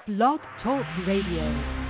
Blog Talk Radio.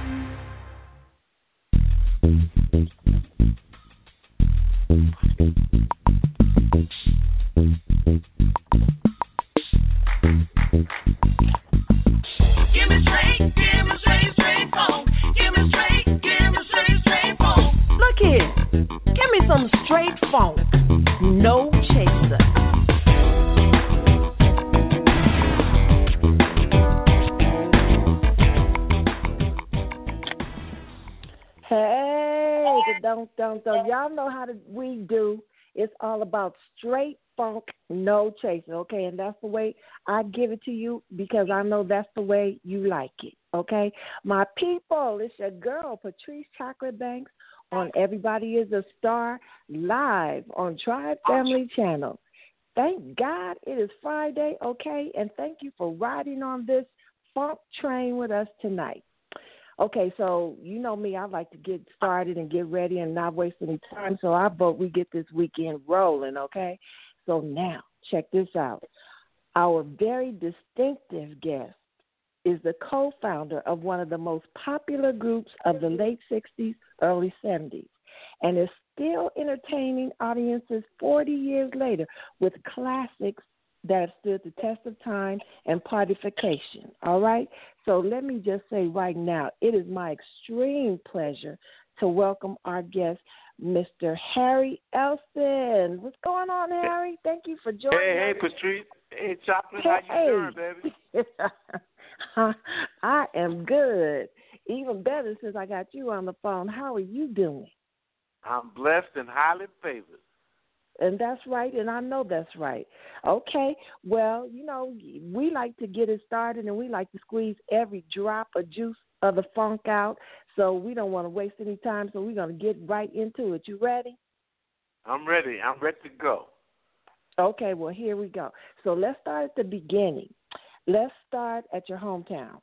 Y'all know we do. It's all about straight funk, no chaser, okay? And that's the way I give it to you because I know that's the way you like it, okay? My people, it's your girl, Patrice Chocolate Banks, on Everybody is a Star, live on Tribe Family Channel. Thank God it is Friday, okay? And thank you for riding on this funk train with us tonight. Okay, so you know me, I like to get started and get ready and not waste any time, so I vote we get this weekend rolling, okay? So now, check this out. Our very distinctive guest is the co-founder of one of the most popular groups of the late 60s, early 70s, and is still entertaining audiences 40 years later with classics that have stood the test of time and partification, all right? So let me just say right now, it is my extreme pleasure to welcome our guest, Mr. Harry Elston. What's going on, Harry? Thank you for joining us. Hey, Patrice. Hey, Chocolate, how you doing, baby? I am good. Even better since I got you on the phone. How are you doing? I'm blessed and highly favored. And that's right, and I know that's right. Okay, well, you know, we like to get it started, and we like to squeeze every drop of juice of the funk out, so we don't want to waste any time, so we're going to get right into it. You ready? I'm ready. I'm ready to go. Okay, well, here we go. So let's start at the beginning. Let's start at your hometown.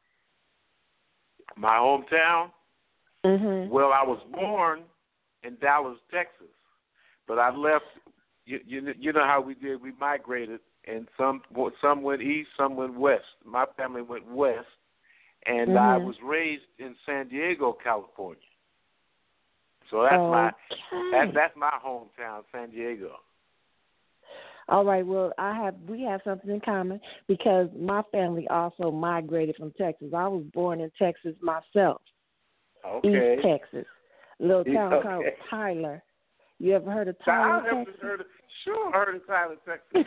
My hometown? Mm-hmm. Well, I was born in Dallas, Texas, but I left. You know how we did. We migrated, and some went east, some went west. My family went west, and I was raised in San Diego, California. So that's my hometown, San Diego. All right. Well, we have something in common because my family also migrated from Texas. I was born in Texas myself. Okay. East Texas, a little town called Tyler. You ever heard of Tyler, Texas? Sure, heard of Tyler, Texas.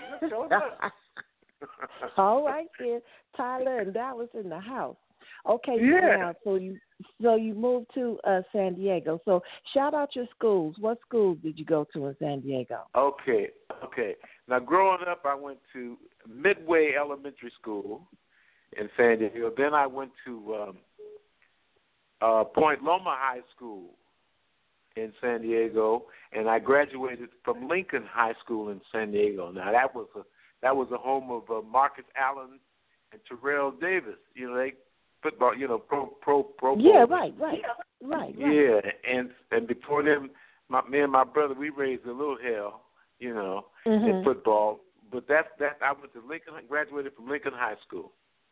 All right, then. Tyler and Dallas in the house. Okay, yeah. So you moved to San Diego. So shout out your schools. What schools did you go to in San Diego? Okay. Now, growing up, I went to Midway Elementary School in San Diego. Then I went to Point Loma High School in San Diego, and I graduated from Lincoln High School in San Diego. Now that was a home of Marcus Allen and Terrell Davis. You know, they football. You know, pro. Yeah, right. Yeah, and before them, me and my brother, we raised a little hell. You know, in football. But that I went to Lincoln, graduated from Lincoln High School.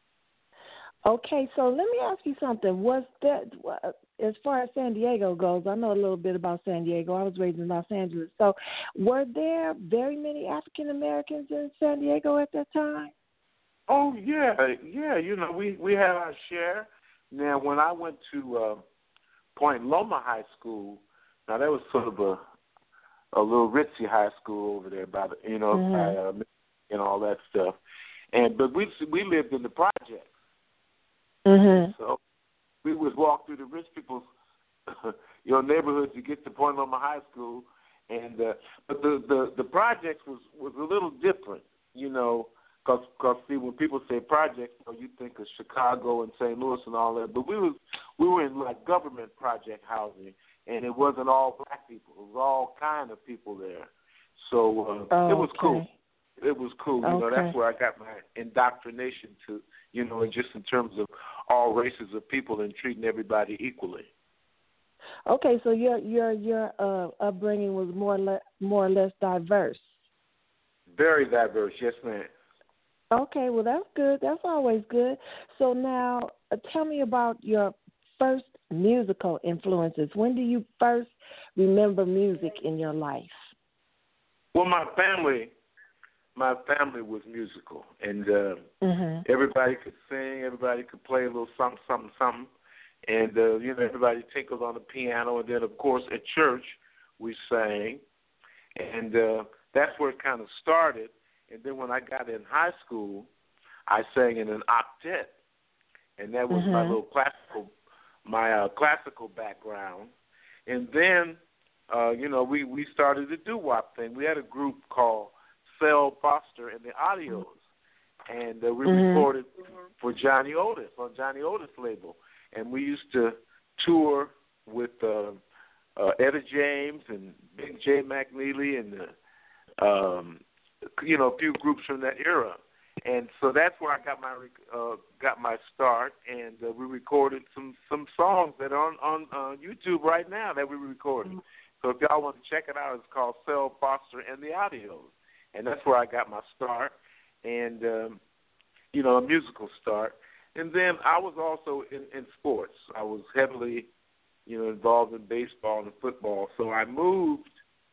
Okay, so let me ask you something. Was that, as far as San Diego goes, I know a little bit about San Diego. I was raised in Los Angeles. So were there very many African Americans in San Diego at that time? Oh, yeah. You know, we had our share. Now, when I went to Point Loma High School, now that was sort of a little ritzy high school over there by the, by, and all that stuff. But we lived in the projects. So we would walk through the rich people's neighborhood to get to Point Loma High School, and but the projects was a little different, you know, because see, when people say projects, you think of Chicago and St. Louis and all that, but we were in like government project housing, and it wasn't all black people; it was all kind of people there. So it was cool. It was cool. You know, that's where I got my indoctrination to, you know, just in terms of all races of people and treating everybody equally. Okay, so your upbringing was more or less diverse. Very diverse, yes, ma'am. Okay, well, that's good. That's always good. So now, tell me about your first musical influences. When do you first remember music in your life? Well, my family was musical, and Mhm. everybody could sing, everybody could play a little something, something, something, and everybody tinkled on the piano, and then of course at church we sang, and that's where it kind of started. And then when I got in high school, I sang in an octet, and that was my Mhm. little classical background. And then, we started the doo-wop thing. We had a group called Cell Foster and the Audios, and we Mhm. recorded for Johnny Otis on Johnny Otis label, and we used to tour with Etta James and Big J McNeely and a few groups from that era. And so that's where I got my start, and we recorded some songs that are on YouTube right now that we recorded. So if y'all want to check it out, it's called Cell Foster and the Audios, and that's where I got my start, and a musical start. And then I was also in sports. I was heavily, involved in baseball and football. So I moved,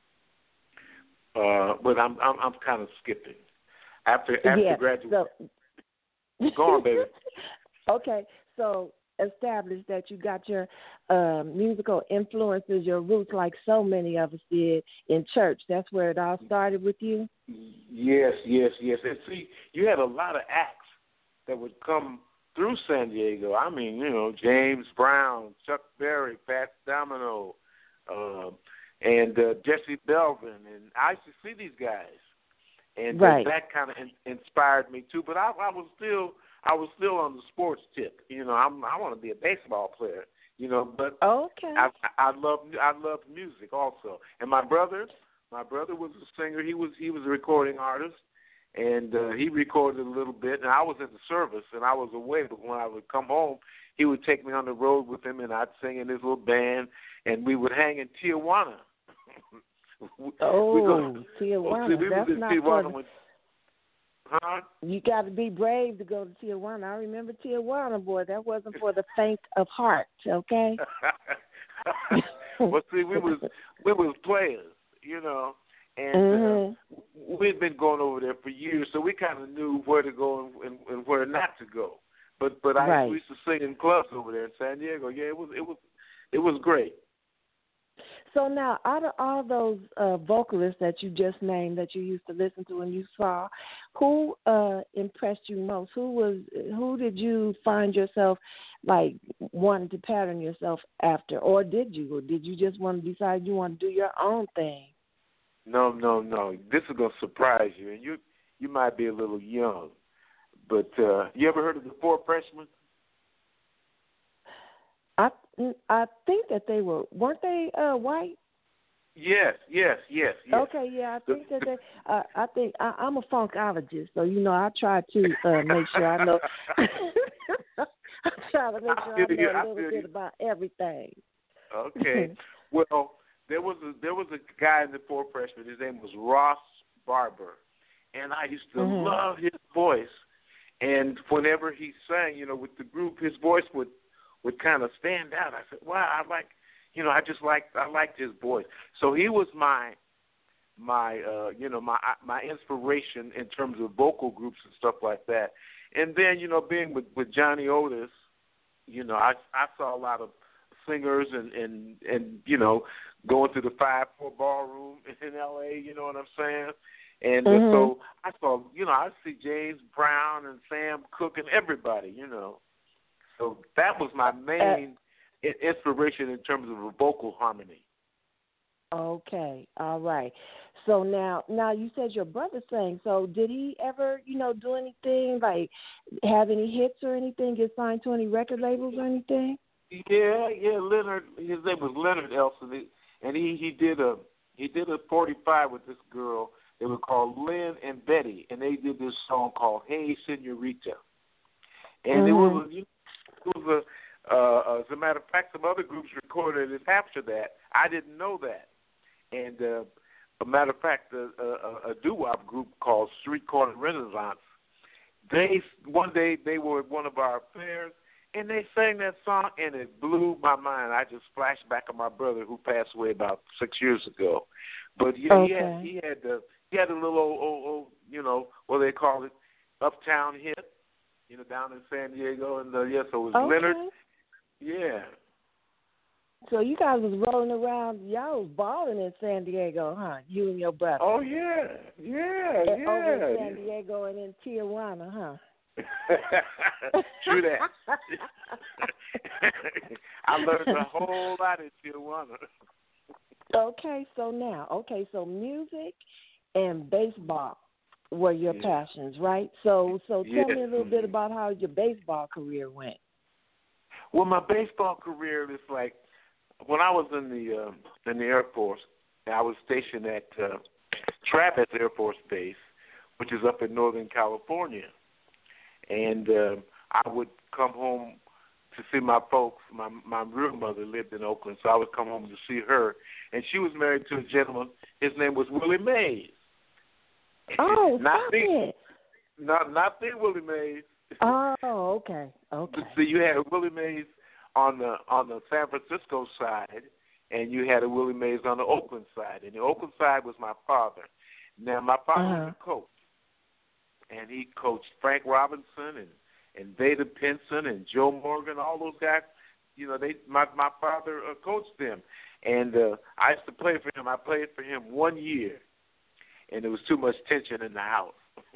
but I'm kind of skipping. After graduation. So, Go on, baby. Okay, so establish that you got your musical influences, your roots, like so many of us did in church. That's where it all started with you. Yes. And see, you had a lot of acts that would come through San Diego. I mean, James Brown, Chuck Berry, Pat Domino, and Jesse Belvin, and I used to see these guys. And right. that kind of inspired me too. But I was still on the sports tip. I want to be a baseball player. But okay. I loved music also. And my brother was a singer. He was a recording artist, and he recorded a little bit. And I was in the service, and I was away. But when I would come home, he would take me on the road with him, and I'd sing in his little band, and we would hang in Tijuana. Tijuana. That's not Tijuana for. Huh? You got to be brave to go to Tijuana. I remember Tijuana, boy. That wasn't for the faint of heart. Okay. Well, see, we was players, and we'd been going over there for years, so we kind of knew where to go and where not to go. But right. we used to sing in clubs over there in San Diego. Yeah, it was great. So now, out of all those vocalists that you just named that you used to listen to and you saw, who impressed you most? Who did you find yourself like wanting to pattern yourself after, or did you? Or did you just want to decide you want to do your own thing? No. This is gonna surprise you, and you might be a little young, but you ever heard of the Four Freshmen? I think that they weren't they white? Yes. Okay, yeah, I think that they. I'm a funkologist, so I try to make sure I know. I try to make sure I know a little bit about everything. Okay. Well, there was a guy in the Four Freshmen. His name was Ross Barber, and I used to love his voice. And whenever he sang, with the group, his voice would kind of stand out. I said, "Wow, I liked his voice." So he was my inspiration in terms of vocal groups and stuff like that. And then, being with Johnny Otis, I saw a lot of singers and going to the 5-4 ballroom in L.A. You know what I'm saying? And so I saw, I see James Brown and Sam Cooke and everybody, So that was my main inspiration in terms of a vocal harmony. Okay, all right. So now you said your brother sang. So did he ever, do anything, like have any hits or anything, get signed to any record labels or anything? Yeah, Leonard. His name was Leonard Elson, and he did a 45 with this girl. They were called Lynn and Betty, and they did this song called "Hey Senorita," and it was as a matter of fact, some other groups recorded it after that. I didn't know that. And a matter of fact, a doo-wop group called Street Corner Renaissance one day they were at one of our fairs, and they sang that song, and it blew my mind. I just flashed back on my brother who passed away about 6 years ago. But yeah, Okay. he had a little old what they call it, uptown hit, down in San Diego, and so it was Leonard. Yeah. So you guys was rolling around, y'all was balling in San Diego, huh? You and your brother. Oh yeah. Over in San Diego and in Tijuana, huh? True that. I learned a whole lot in Tijuana. Okay, so music and baseball were your passions, right? So tell me a little bit about how your baseball career went. Well, my baseball career is like when I was in the Air Force. I was stationed at Travis Air Force Base, which is up in Northern California, and I would come home to see my folks. My real mother lived in Oakland, so I would come home to see her, and she was married to a gentleman. His name was Willie Mays. Oh, not stop it. Not the Willie Mays. Oh, okay. So you had Willie Mays on the San Francisco side, and you had a Willie Mays on the Oakland side. And the Oakland side was my father. Now, my father was a coach, and he coached Frank Robinson and Vada Pinson and Joe Morgan, all those guys. My father coached them, and I used to play for him. I played for him 1 year, and there was too much tension in the house.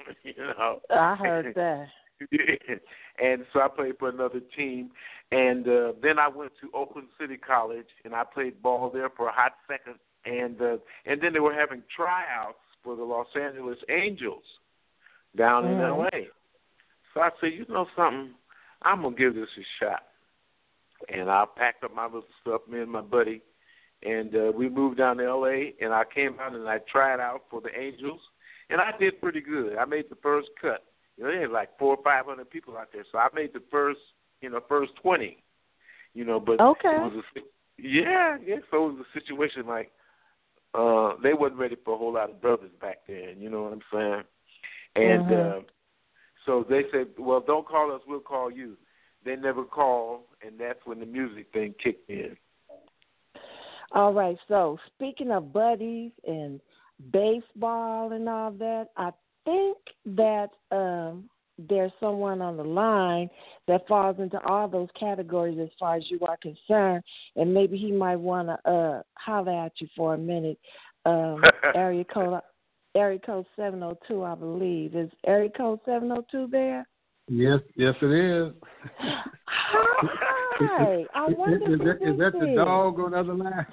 I heard that. And so I played for another team, and then I went to Oakland City College, and I played ball there for a hot second, and then they were having tryouts for the Los Angeles Angels down in L.A. So I said, you know something, I'm going to give this a shot. And I packed up my little stuff, me and my buddy, and we moved down to L.A., and I came out and I tried out for the Angels, and I did pretty good. I made the first cut. They had like 400 or 500 people out there, so I made the first 20. But okay. It was so it was a situation like they wasn't ready for a whole lot of brothers back then. You know what I'm saying? And so they said, "Well, don't call us; we'll call you." They never called, and that's when the music thing kicked in. All right. So speaking of buddies and baseball and all that, I think that there's someone on the line that falls into all those categories as far as you are concerned, and maybe he might want to holler at you for a minute. Area code 702, I believe. Is area code 702 there? Yes, it is. Hi. I wonder is that the dog on the other line?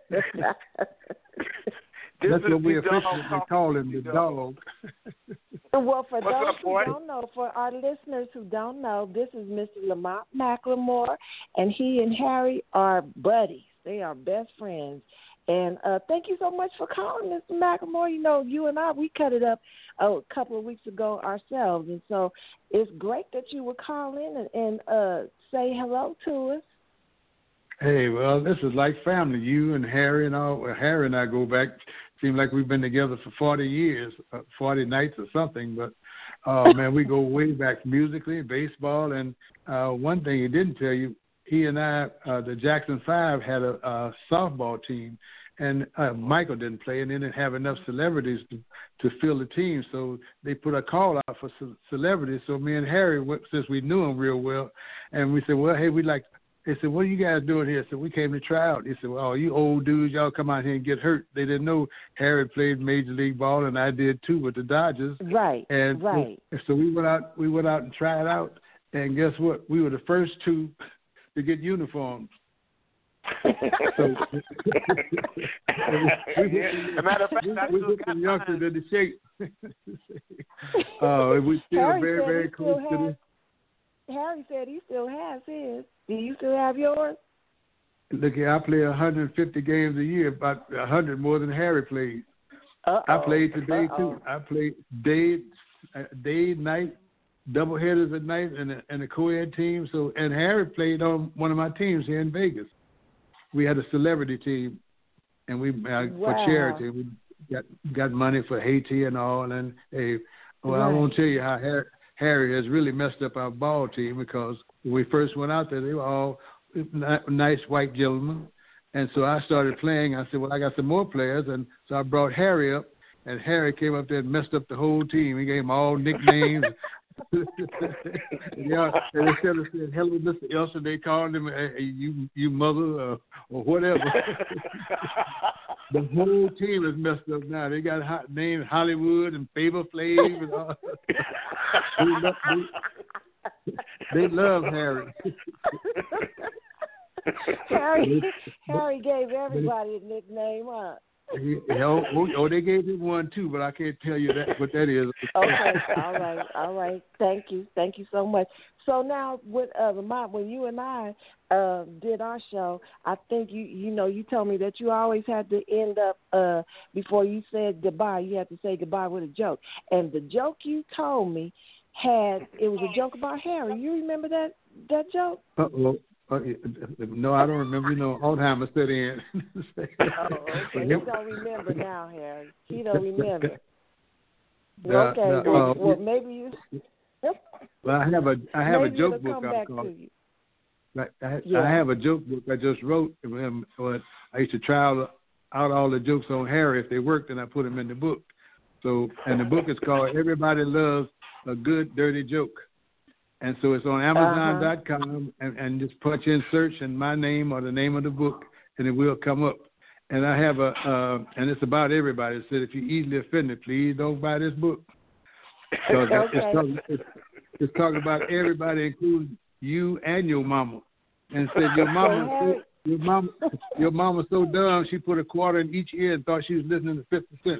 That's what we officially call him, the dog. Well, for those who don't know, for our listeners who don't know, this is Mr. Lamont McLemore, and he and Harry are buddies. They are best friends. And thank you so much for calling, Mr. McLemore. You and I, we cut it up a couple of weeks ago ourselves. And so it's great that you would call in and say hello to us. Hey, well, this is like family. You and Harry and all. Well, Harry and I go back. Seems like we've been together for 40 years, 40 nights or something. But, man, we go way back musically, baseball. And one thing he didn't tell you, he and I, the Jackson 5, had a softball team. And Michael didn't play, and they didn't have enough celebrities to fill the team. So they put a call out for celebrities. So me and Harry, since we knew him real well, and we said, well, hey, we'd like – they said, what are you guys doing here? So we came to try out. They said, well, you old dudes, y'all come out here and get hurt. They didn't know Harry played Major League Ball, and I did too with the Dodgers. Right, and right. So we went out and tried out, and guess what? We were the first two to get uniforms. So, matter of fact, we took the youngsters in the shape. We still Harry very, very close to this. Harry said he still has his. Do you still have yours? Look here, I play 150 games a year, about 100 more than Harry plays. I played today too. I played day, night, double headers at night, and a co-ed team. So, and Harry played on one of my teams here in Vegas. We had a celebrity team, and we for charity. We got money for Haiti and all. And I won't tell you how Harry has really messed up our ball team because when we first went out there, they were all nice white gentlemen. And so I started playing. I said, well, I got some more players. And so I brought Harry up, and Harry came up there and messed up the whole team. He gave them all nicknames. Yeah, and instead of saying hello, Mr. Elson, they called him you mother or whatever. The whole team is messed up now. They got names Hollywood and Favor Flav and all. They love Harry. Harry gave everybody a nickname, huh? They gave him one too, but I can't tell you what that is. Okay, all right. Thank you so much. So now, with when you and I did our show, I think you told me that you always had to end up before you said goodbye. You had to say goodbye with a joke, and the joke you told me it was a joke about Harry. You remember that joke? Uh-oh. No, I don't remember. Alzheimer's set in. Okay. He don't remember now, Harry. He don't remember. Well, maybe you. Well, I have a joke book. I have a joke book I just wrote. I used to try out all the jokes on Harry. If they worked, then I put them in the book. So, and the book is called "Everybody Loves a Good Dirty Joke." And so it's on Amazon.com, and just punch in search and my name or the name of the book, and it will come up. And I have and it's about everybody. It said, if you're easily offended, please don't buy this book. So it's talking about everybody, including you and your mama. And it said your mama's so dumb she put a quarter in each ear and thought she was listening to 50 Cent.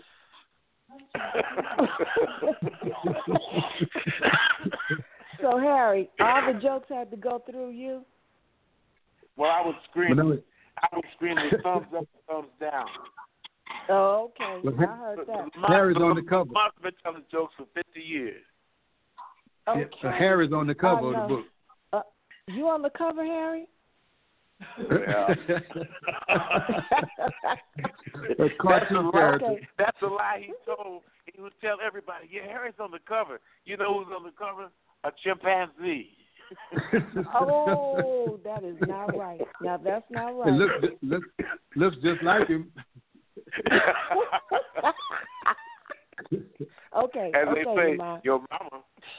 So, Harry, all the jokes had to go through you? Well, I was screaming the thumbs up, thumbs down. Oh, okay. Well, I heard that. Harry's on the cover. I've been telling jokes for 50 years. Okay. So Harry's on the cover of the book. You on the cover, Harry? Yeah. That's a lie he told. He would tell everybody, yeah, Harry's on the cover. You know who's on the cover? A chimpanzee. Oh, that is not right. Now, that's not right. It looks just like him. Okay. As they say, Lamar. your mama.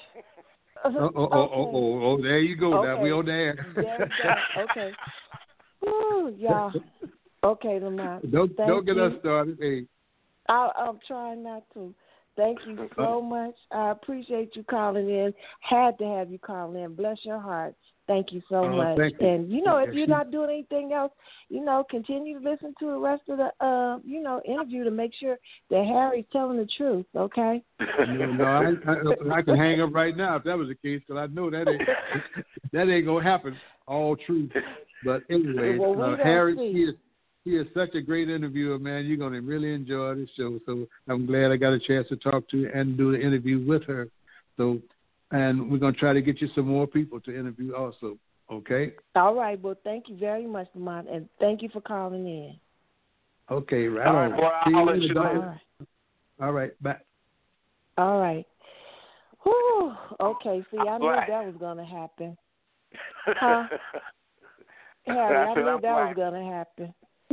Oh, there you go. Okay. Now we on there. Okay. Ooh, y'all. Okay, Lamar. Don't get us started. Hey. I'm trying not to. Thank you so much. I appreciate you calling in. Had to have you call in. Bless your heart. Thank you so much. Thank you. And, if you're not doing anything else, continue to listen to the rest of the, interview to make sure that Harry's telling the truth, okay? No, I can hang up right now if that was the case, because I know that ain't going to happen, all true. But anyway, Harry, he is such a great interviewer, man. You're going to really enjoy this show. So I'm glad I got a chance to talk to you and do the interview with her. So, and we're going to try to get you some more people to interview also. Okay? All right. Well, thank you very much, Lamont, and thank you for calling in. Okay, right on. All right, well, I'll let you know. All right, bye. All right. Whew. Okay, see, I knew that was going to happen. Huh? Harry, I knew that was going to happen.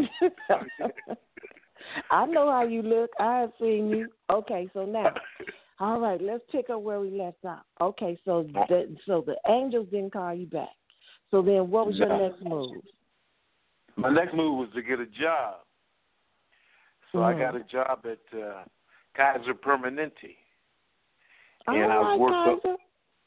I know how you look. I have seen you. Okay, so now, all right, let's pick up where we left off. Okay, so the Angels didn't call you back. So then, what was your next move? My next move was to get a job. So I got a job at Kaiser Permanente, and I was worked Kaiser.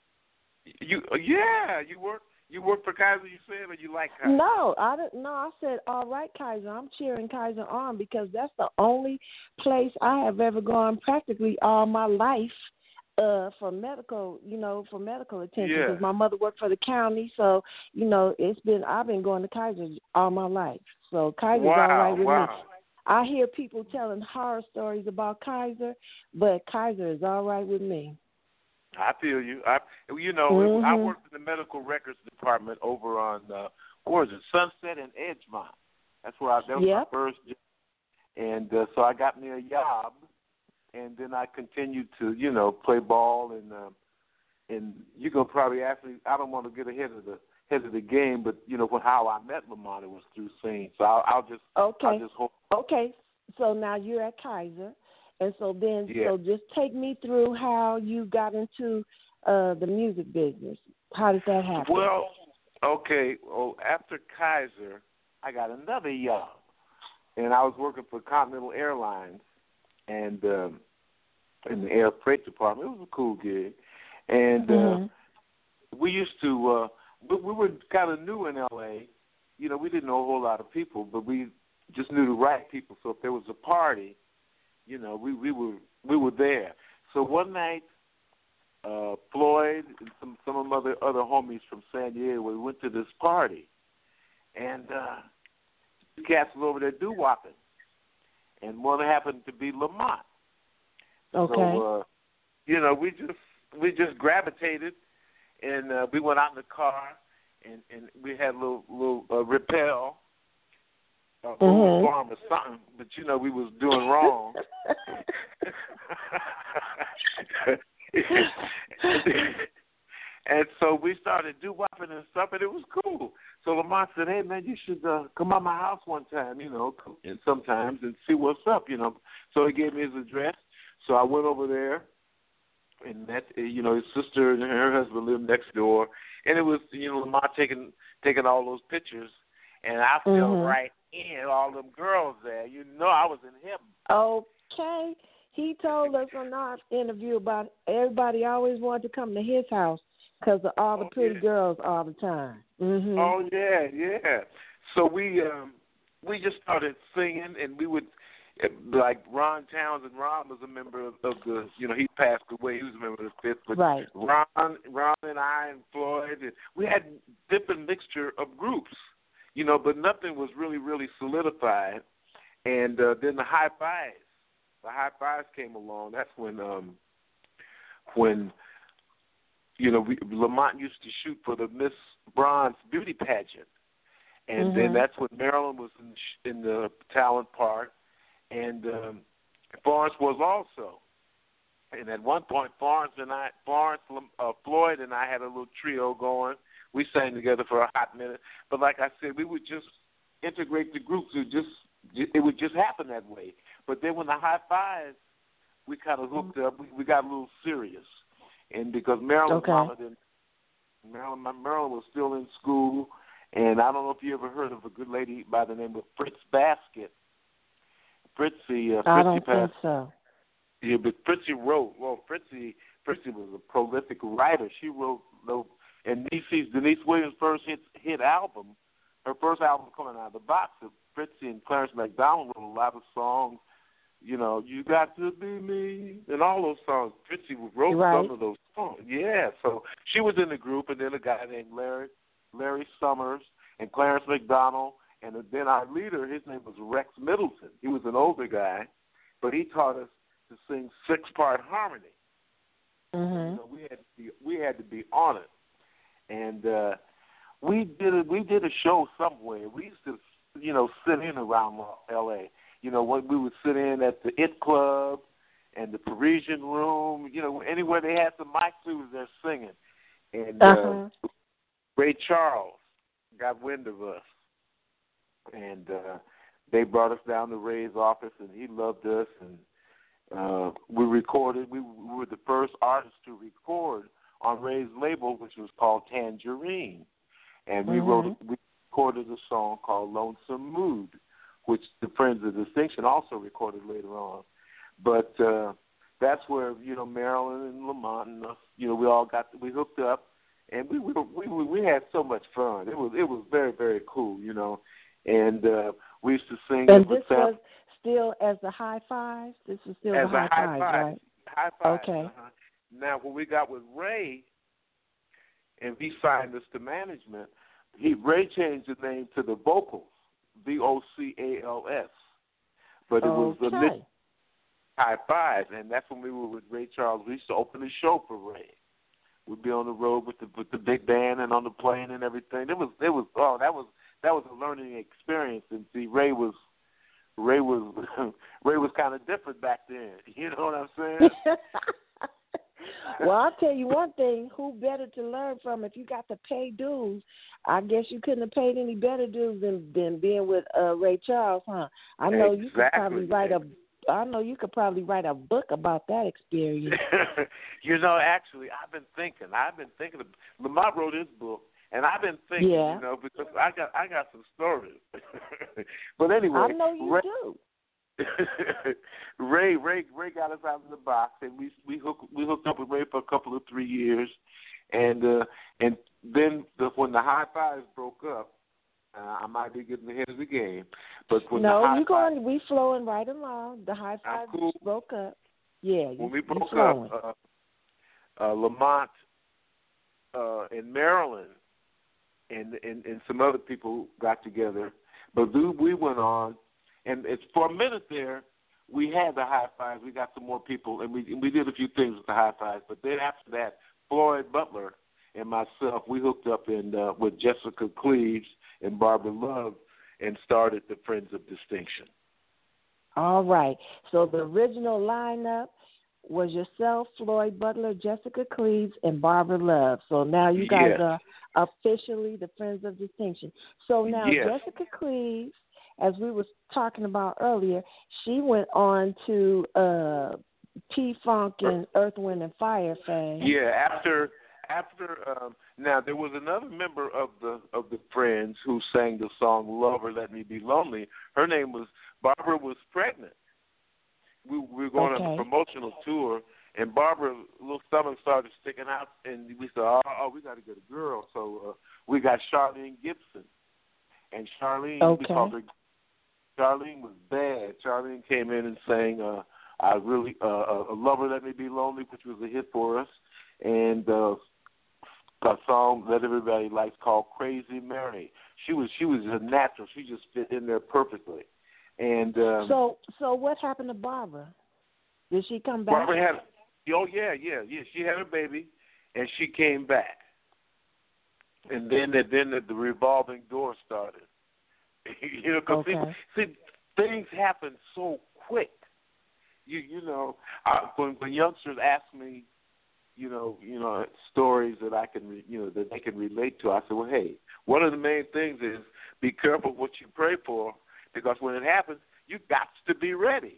up. You work for Kaiser, you said, or you like Kaiser? No, I didn't. No, I said, all right, Kaiser. I'm cheering Kaiser on because that's the only place I have ever gone practically all my life for medical, attention. Because my mother worked for the county, so I've been going to Kaiser all my life. So Kaiser's all right with me. I hear people telling horror stories about Kaiser, but Kaiser is all right with me. I feel you. I worked in the medical records department over on Sunset and Edgemont. That's where that was my first job. And so I got me a job, and then I continued to play ball and and you're gonna probably ask me. I don't want to get ahead of the game, but how I met Lamont, it was through singing. So I'll just hold. Okay. So now you're at Kaiser, and so then Yeah. so just take me through how you got into the music business. How did that happen? Well, okay. Well, after Kaiser, I got another job, and I was working for Continental Airlines, and in the air freight department. It was a cool gig, and we used to. We were kind of new in L.A. We didn't know a whole lot of people, but we just knew the right people. So if there was a party, we were there. So one night, Floyd and some of my other homies from San Diego, we went to this party, and the cats were over there doo-wopping, and one happened to be Lamont. Okay. So we just gravitated, and we went out in the car, and we had a little rappel, farm or something, but we was doing wrong. And so we started doo-wopping and stuff, and it was cool. So Lamont said, "Hey man, you should come by my house one time, and sometimes and see what's up, So he gave me his address. So I went over there, and met, his sister and her husband lived next door, and it was, Lamont taking all those pictures, and I fell right in, all them girls there. I was in heaven. Okay. He told us on our interview about everybody always wanted to come to his house because of all the pretty girls all the time. Mm-hmm. Oh yeah. So we just started singing, and we would. Like Ron Townsend, Ron was a member of the, he passed away. He was a member of the Fifth, but right. Ron and I and Floyd, and we had different mixture of groups, but nothing was really, really solidified. And then the High Fives came along. That's when Lamont used to shoot for the Miss Bronze beauty pageant, and then that's when Marilyn was in the talent part. And Florence was also. And at one point, Floyd and I had a little trio going. We sang together for a hot minute. But like I said, we would just integrate the groups. It would just happen that way. But then when the High Fives, we kind of hooked up. We got a little serious. And because Marilyn was still in school, and I don't know if you ever heard of a good lady by the name of Fritz Basket. Fritzy think so. Yeah, but Fritzy wrote. Well, Fritzy was a prolific writer. She wrote, and Denise Williams' first hit album, her first album coming out of the box. Fritzy and Clarence McDonald wrote a lot of songs. You got to be me, and all those songs. Fritzy wrote some of those songs. Yeah, so she was in the group, and then a guy named Larry Summers and Clarence McDonald. And then our leader, his name was Rex Middleton. He was an older guy, but he taught us to sing 6-part harmony. Mm-hmm. So we had to be on it, and we did a show somewhere. We used to sit in around L.A. When we would sit in at the It Club and the Parisian Room. Anywhere they had some mics, we was there singing. And Ray Charles got wind of us. And they brought us down to Ray's office, and he loved us. And we recorded. We were the first artists to record on Ray's label, which was called Tangerine. And we recorded a song called Lonesome Mood, which the Friends of Distinction also recorded later on. But that's where Marilyn and Lamont and us, we hooked up, and we had so much fun. It was very, very cool, And we used to sing. And this was still as the High Fives? This was still as the High Fives, right? High Fives. Okay. Now, when we got with Ray, and he signed us to management, Ray changed the name to the Vocals, VOCALS. But it was the High Fives, and that's when we were with Ray Charles. We used to open the show for Ray. We'd be on the road with the big band and on the plane and everything. That was a learning experience. And see, Ray was kind of different back then. You know what I'm saying? Well, I'll tell you one thing. Who better to learn from if you got to pay dues? I guess you couldn't have paid any better dues than being with Ray Charles, huh? I know you could probably write a. I know you could probably write a book about that experience. Actually, I've been thinking. Lamont wrote his book, and I've been thinking. Yeah. Because I got some stories. But anyway, I know you do. Ray got us out of the box, and we hooked up with Ray for a couple of 3 years, and then when the High Fives broke up, I might be getting ahead of the game, but when we flowing right along. The High Fives broke up. Yeah, when we broke up, Lamont and Marilyn and some other people got together, but we went on. And it's for a minute there, we had the High Fives. We got some more people, and we did a few things with the High Fives. But then after that, Floyd Butler and myself, we hooked up with Jessica Cleaves and Barbara Love and started the Friends of Distinction. All right. So the original lineup was yourself, Floyd Butler, Jessica Cleaves, and Barbara Love. So now you guys are officially the Friends of Distinction. So now Jessica Cleaves, as we were talking about earlier, she went on to P-Funk and Earth, Wind, and Fire fame. Yeah, after now there was another member of the Friends who sang the song "Love or Let Me Be Lonely." Her name was Barbara. Was pregnant. We were going on a promotional tour, and Barbara's little stomach started sticking out, and we said, "Oh, we got to get a girl." So we got Charlene Gibson, and Charlene, we called her. Charlene was bad. Charlene came in and sang "I Really a Lover Let Me Be Lonely," which was a hit for us, and a song that everybody likes called "Crazy Mary." She was a natural. She just fit in there perfectly. And so what happened to Barbara? Did she come back? Barbara had she had a baby, and she came back. And then the revolving door started. Because see, things happen so quick. When youngsters ask me, stories that I can, that they can relate to, I say, well, hey, one of the main things is be careful what you pray for, because when it happens, you got to be ready.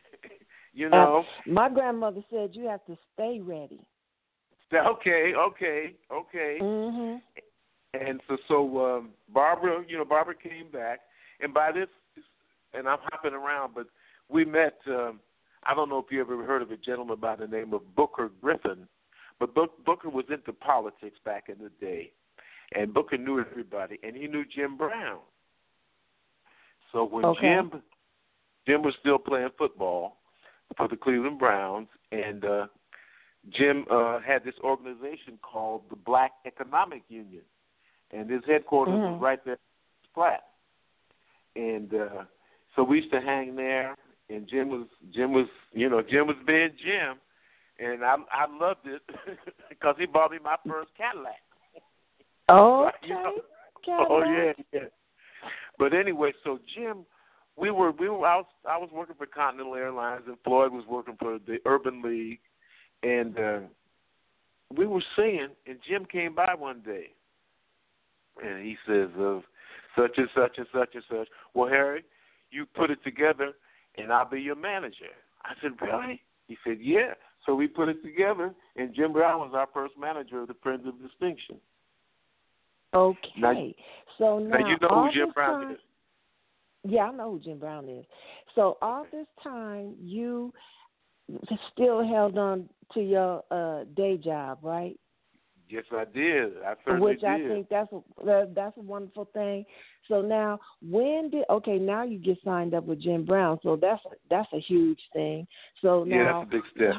My grandmother said you have to stay ready. Okay. Mhm. And so Barbara came back, and by this, and I'm hopping around, but we met. I don't know if you ever heard of a gentleman by the name of Booker Griffin, but Booker was into politics back in the day, and Booker knew everybody, and he knew Jim Brown. So when Jim was still playing football for the Cleveland Browns, and Jim had this organization called the Black Economic Union. And his headquarters was right there in Platte. And so we used to hang there, and Jim was being Jim, and I loved it because he bought me my first Cadillac. Oh, okay. Cadillac. Oh yeah. But anyway, so Jim, I was working for Continental Airlines, and Floyd was working for the Urban League, and we were singing, and Jim came by one day. And he says, such and such and such and such. Well, Harry, you put it together, and I'll be your manager. I said, really? He said, yeah. So we put it together, and Jim Brown was our first manager of the Friends of Distinction. Okay. Now you know who Jim Brown is. Yeah, I know who Jim Brown is. So all this time, you still held on to your day job, right? Yes, I did. I certainly did. I think that's a wonderful thing. So now, now you get signed up with Jim Brown, so that's a huge thing. So now, that's a big step.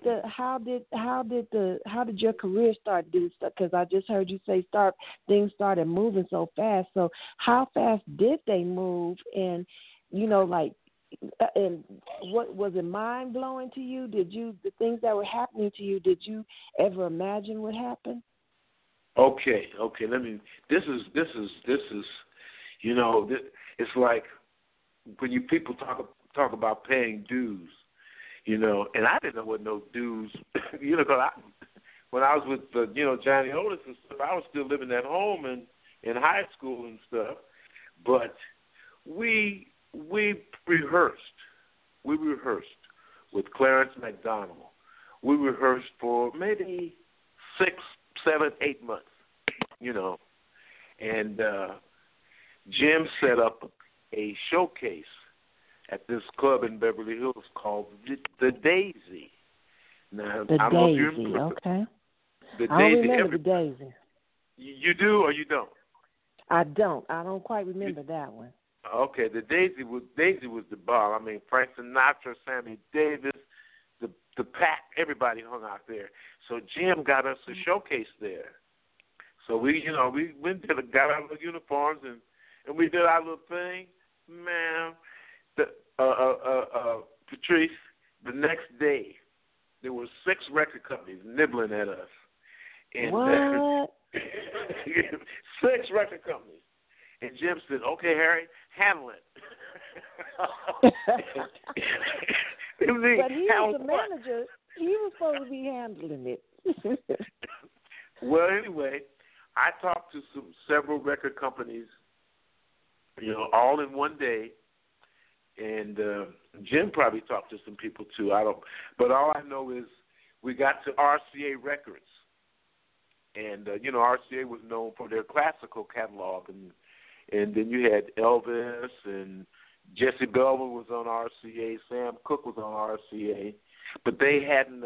How did your career start doing stuff? Because I just heard you say things started moving so fast. So how fast did they move? And and what was it mind blowing to you? The things that were happening to you? Did you ever imagine what happened? Okay. This is. It's like when people talk about paying dues. you know, and I didn't know what no dues, you know, because when I was with, you know, Johnny Otis and stuff, I was still living at home and in high school and stuff. But we rehearsed. We rehearsed with Clarence McDonald. We rehearsed for maybe 6, 7, 8 months, you know. And Jim set up a showcase at this club in Beverly Hills called the Daisy. Now, the I don't know if you Daisy, remember. okay. The I don't Daisy. remember the Daisy. You do or you don't? I don't. I don't quite remember that one. Okay, the Daisy was the bomb. I mean, Frank Sinatra, Sammy Davis, the pack, everybody hung out there. So Jim got us a showcase there. So we went to got our little uniforms and we did our little thing. Man, Patrice, the next day there were 6 record companies nibbling at us. And, what? 6 record companies. And Jim said, "Okay, Harry, handle it." But he was the manager. He was supposed to be handling it. Well, anyway, I talked to several record companies, you know, all in one day. And Jim probably talked to some people too. But all I know is we got to RCA Records. And, you know, RCA was known for their classical catalog. And then you had Elvis and Jesse Belvin was on RCA. Sam Cooke was on RCA. But they hadn't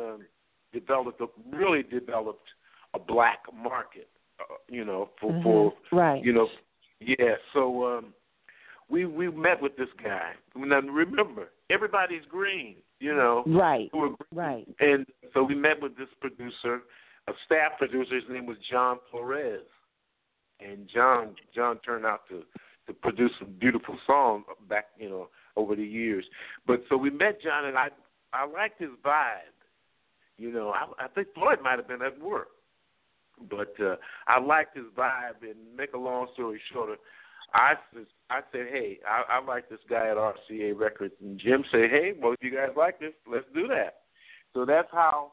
really developed a black market, you know, for right. You know, yeah. So we met with this guy. Now, remember, everybody's green, you know. Right, right. And so we met with this producer, a staff producer. His name was John Flores. And John turned out to produce some beautiful songs back, you know, over the years. But so we met John, and I liked his vibe. You know, I think Floyd might have been at work. But I liked his vibe, and make a long story shorter, I said, hey, I like this guy at RCA Records. And Jim said, hey, well, if you guys like this, let's do that. So that's how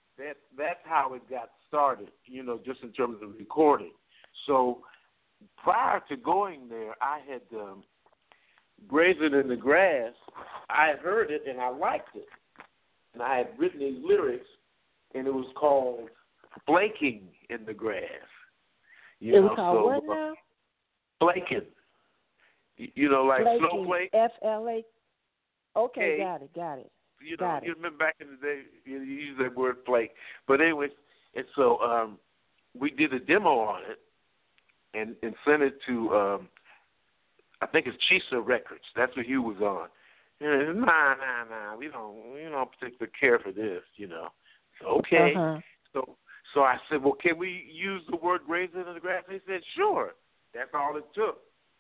it got started, you know, just in terms of recording. So prior to going there, I had Grazing in the Grass. I had heard it, and I liked it. And I had written these lyrics, and it was called Flaking in the Grass. It was called what now? Flaking. You know, like Flaking, snowflake. F-L-A. Okay, K. got it. You know, you remember back in the day, you used that word flake. But anyways, and so we did a demo on it and sent it to, I think it's Chisa Records. That's what Hugh was on. And nah, we don't particularly care for this, you know. So, okay. So I said, well, can we use the word grazing in the grass? They said, sure. That's all it took.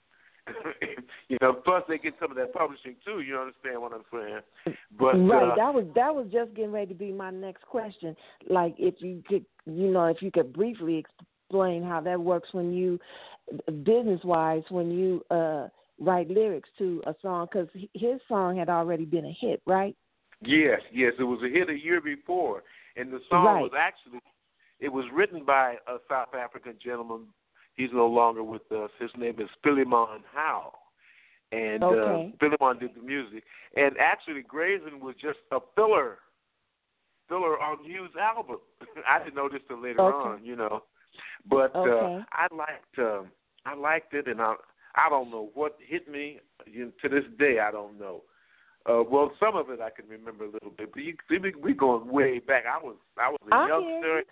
You know, plus they get some of that publishing too. You understand what I'm saying? But right, that was just getting ready to be my next question. Like, if you could briefly explain how that works when you, business-wise, when you write lyrics to a song, because his song had already been a hit, right? Yes, it was a hit a year before, and the song was actually, it was written by a South African gentleman. He's no longer with us. His name is Philemon Howe. And Philemon did the music. And actually, Grazing was just a filler on Hugh's album. I didn't know this till later on, you know. But I liked it, and I don't know what hit me. To this day, I don't know. Well, some of it I can remember a little bit. But we going way back. I was a youngster.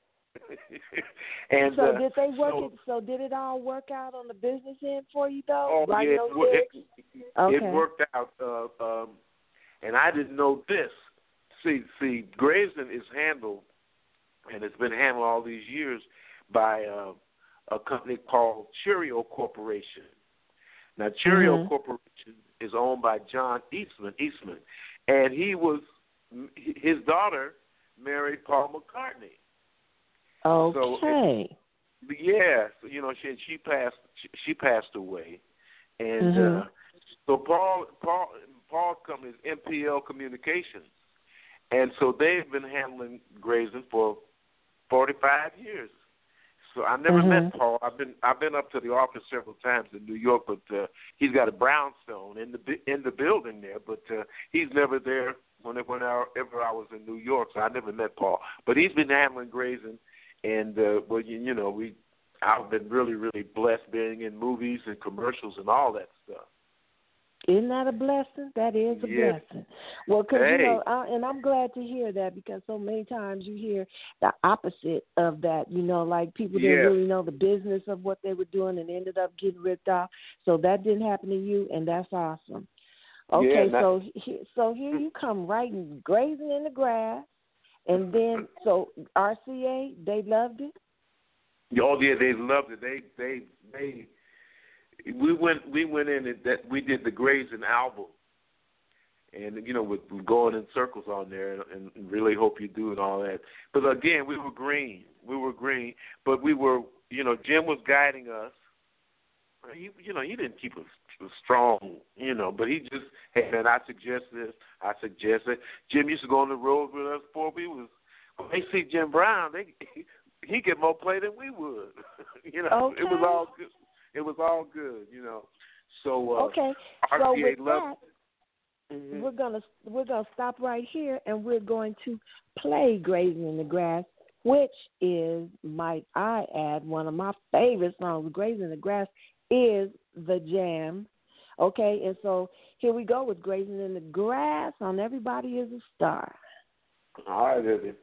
And so did they work it? So did it all work out on the business end for you, though? Oh, it worked out. And I didn't know this. See, Grazing is handled, and it's been handled all these years by a company called Cheerio Corporation. Now, Cheerio Corporation is owned by John Eastman, and his daughter married Paul McCartney. Okay. So, you know, she passed away, and so Paul's company is MPL Communications, And so they've been handling Grayson for 45 years. So I never met Paul. I've been up to the office several times in New York, but he's got a brownstone in the building there. But he's never there whenever I was in New York. So I never met Paul. But he's been handling Grayson, and I've been really, really blessed being in movies and commercials and all that stuff. Isn't that a blessing? That is a blessing. Well, because, and I'm glad to hear that, because so many times you hear the opposite of that, like people didn't really know the business of what they were doing and ended up getting ripped off. So that didn't happen to you, and that's awesome. Okay, so here you come writing Grazing in the Grass, and then, so RCA, they loved it? Oh, yeah, they loved it. We went in and we did the Grayson album, and we're going in circles on there, and really hope you do and all that. But again, we were green, but we were, Jim was guiding us. He didn't keep us strong, but he just, hey man, I suggest this, I suggest it. Jim used to go on the road with us before we was. When they see Jim Brown, he get more play than we would. Okay. It was all good. It was all good, So okay. RCA so with loved that, we're gonna stop right here, and we're going to play Grazing in the Grass, which is, might I add, one of my favorite songs. Grazing in the Grass is the jam. Okay, and so here we go with Grazing in the Grass on Everybody Is a Star. All right, Vivian.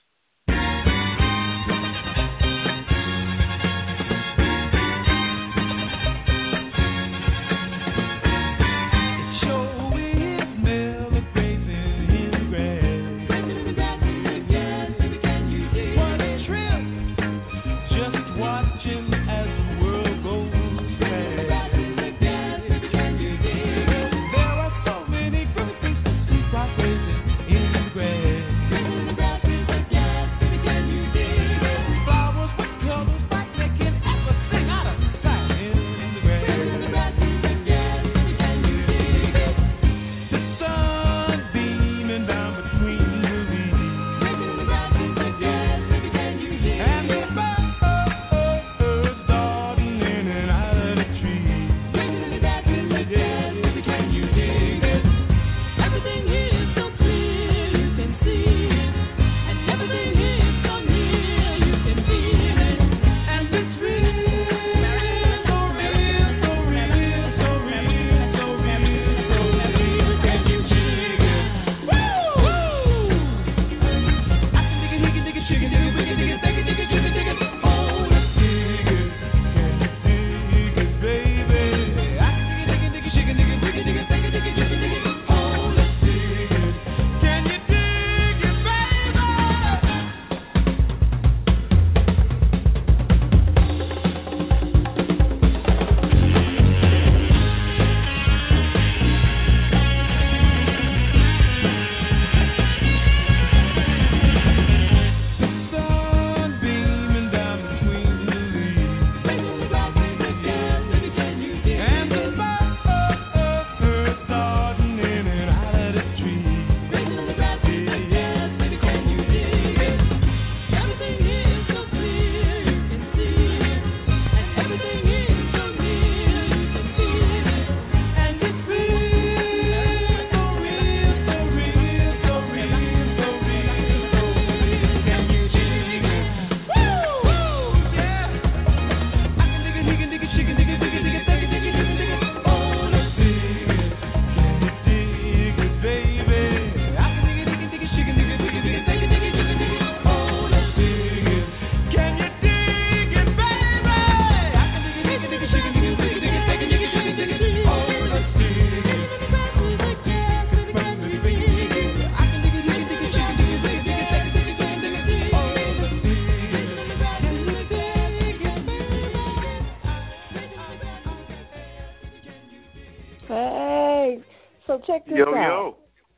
check this out.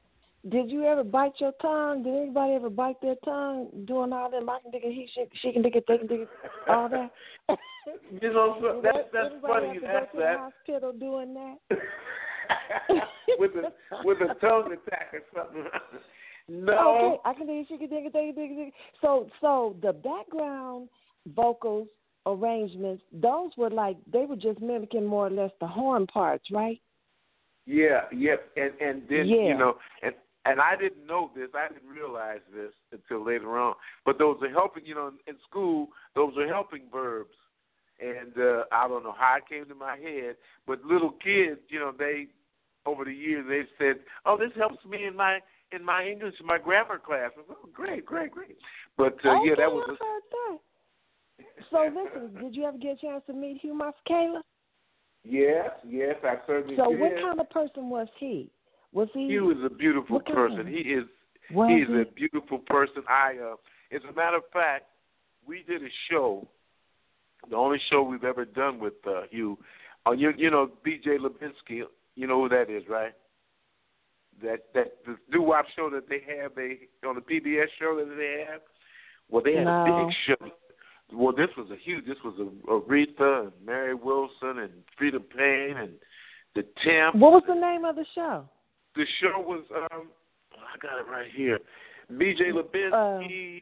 Did you ever bite your tongue? Did anybody ever bite their tongue doing all that? I can dig it, she can dig it, they can dig it, all that? You know, so that's funny you ask that. Hospital doing that? with a tongue attack or something. No. Okay, I can dig it. So the background vocals arrangements, those were like they were just mimicking more or less the horn parts, right? Yeah, yep. And then Yeah. And I didn't know this. I didn't realize this until later on. But those are helping. In school, those are helping verbs. And I don't know how it came to my head, but little kids, they over the years they've said, "Oh, this helps me in my English, my grammar class." I was, "Oh, great." But yeah, that was. I heard that. So listen, did you ever get a chance to meet Hugh Masekela? Yes, I certainly did. So what kind of person was he? Was he? He was a beautiful person. He is a beautiful person. As a matter of fact, we did a show, the only show we've ever done with Hugh. You know B.J. Lubinsky. You know who that is, right? That the doo-wop show that they have, on the PBS show that they have. Well, they had a big show. Well, this was Aretha and Mary Wilson and Freedom Payne and the Temps. What was the name of the show? The show was, I got it right here. B.J. Lubinsky.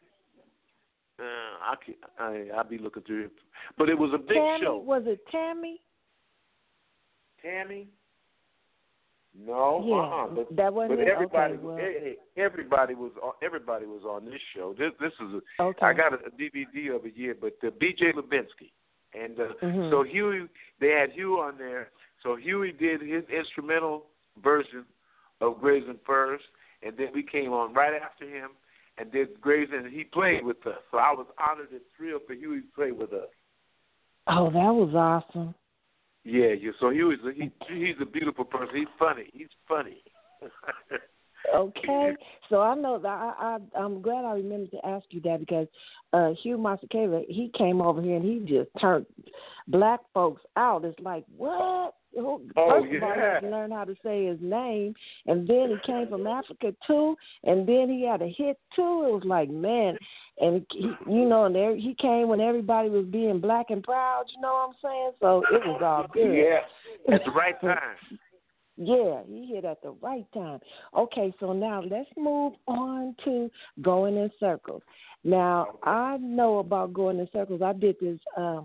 I'll be looking through it. But it was a big show. Was it Tammy? Tammy? No, yeah, that wasn't. But everybody, okay, everybody was on this show. This is okay. I got a DVD of it, yeah. But B.J. Lubinsky, and so Huey, they had Hugh on there. So Huey did his instrumental version of Grazing First, and then we came on right after him and did Grazing, and he played with us. So I was honored and thrilled for Huey to play with us. Oh, that was awesome. Yeah. So he's a beautiful person. He's funny. Okay, so I know that I'm glad I remembered to ask you that because Hugh Masekela, he came over here and he just turned black folks out. It's like, what? First of all, he had to learn how to say his name, and then he came from Africa too, and then he had a hit too. It was like, man, and he came when everybody was being black and proud. You know what I'm saying? So it was all good. Yeah, at the right time. Yeah, he hit at the right time. Okay, so now let's move on to Going in Circles. Now, I know about Going in Circles. I did this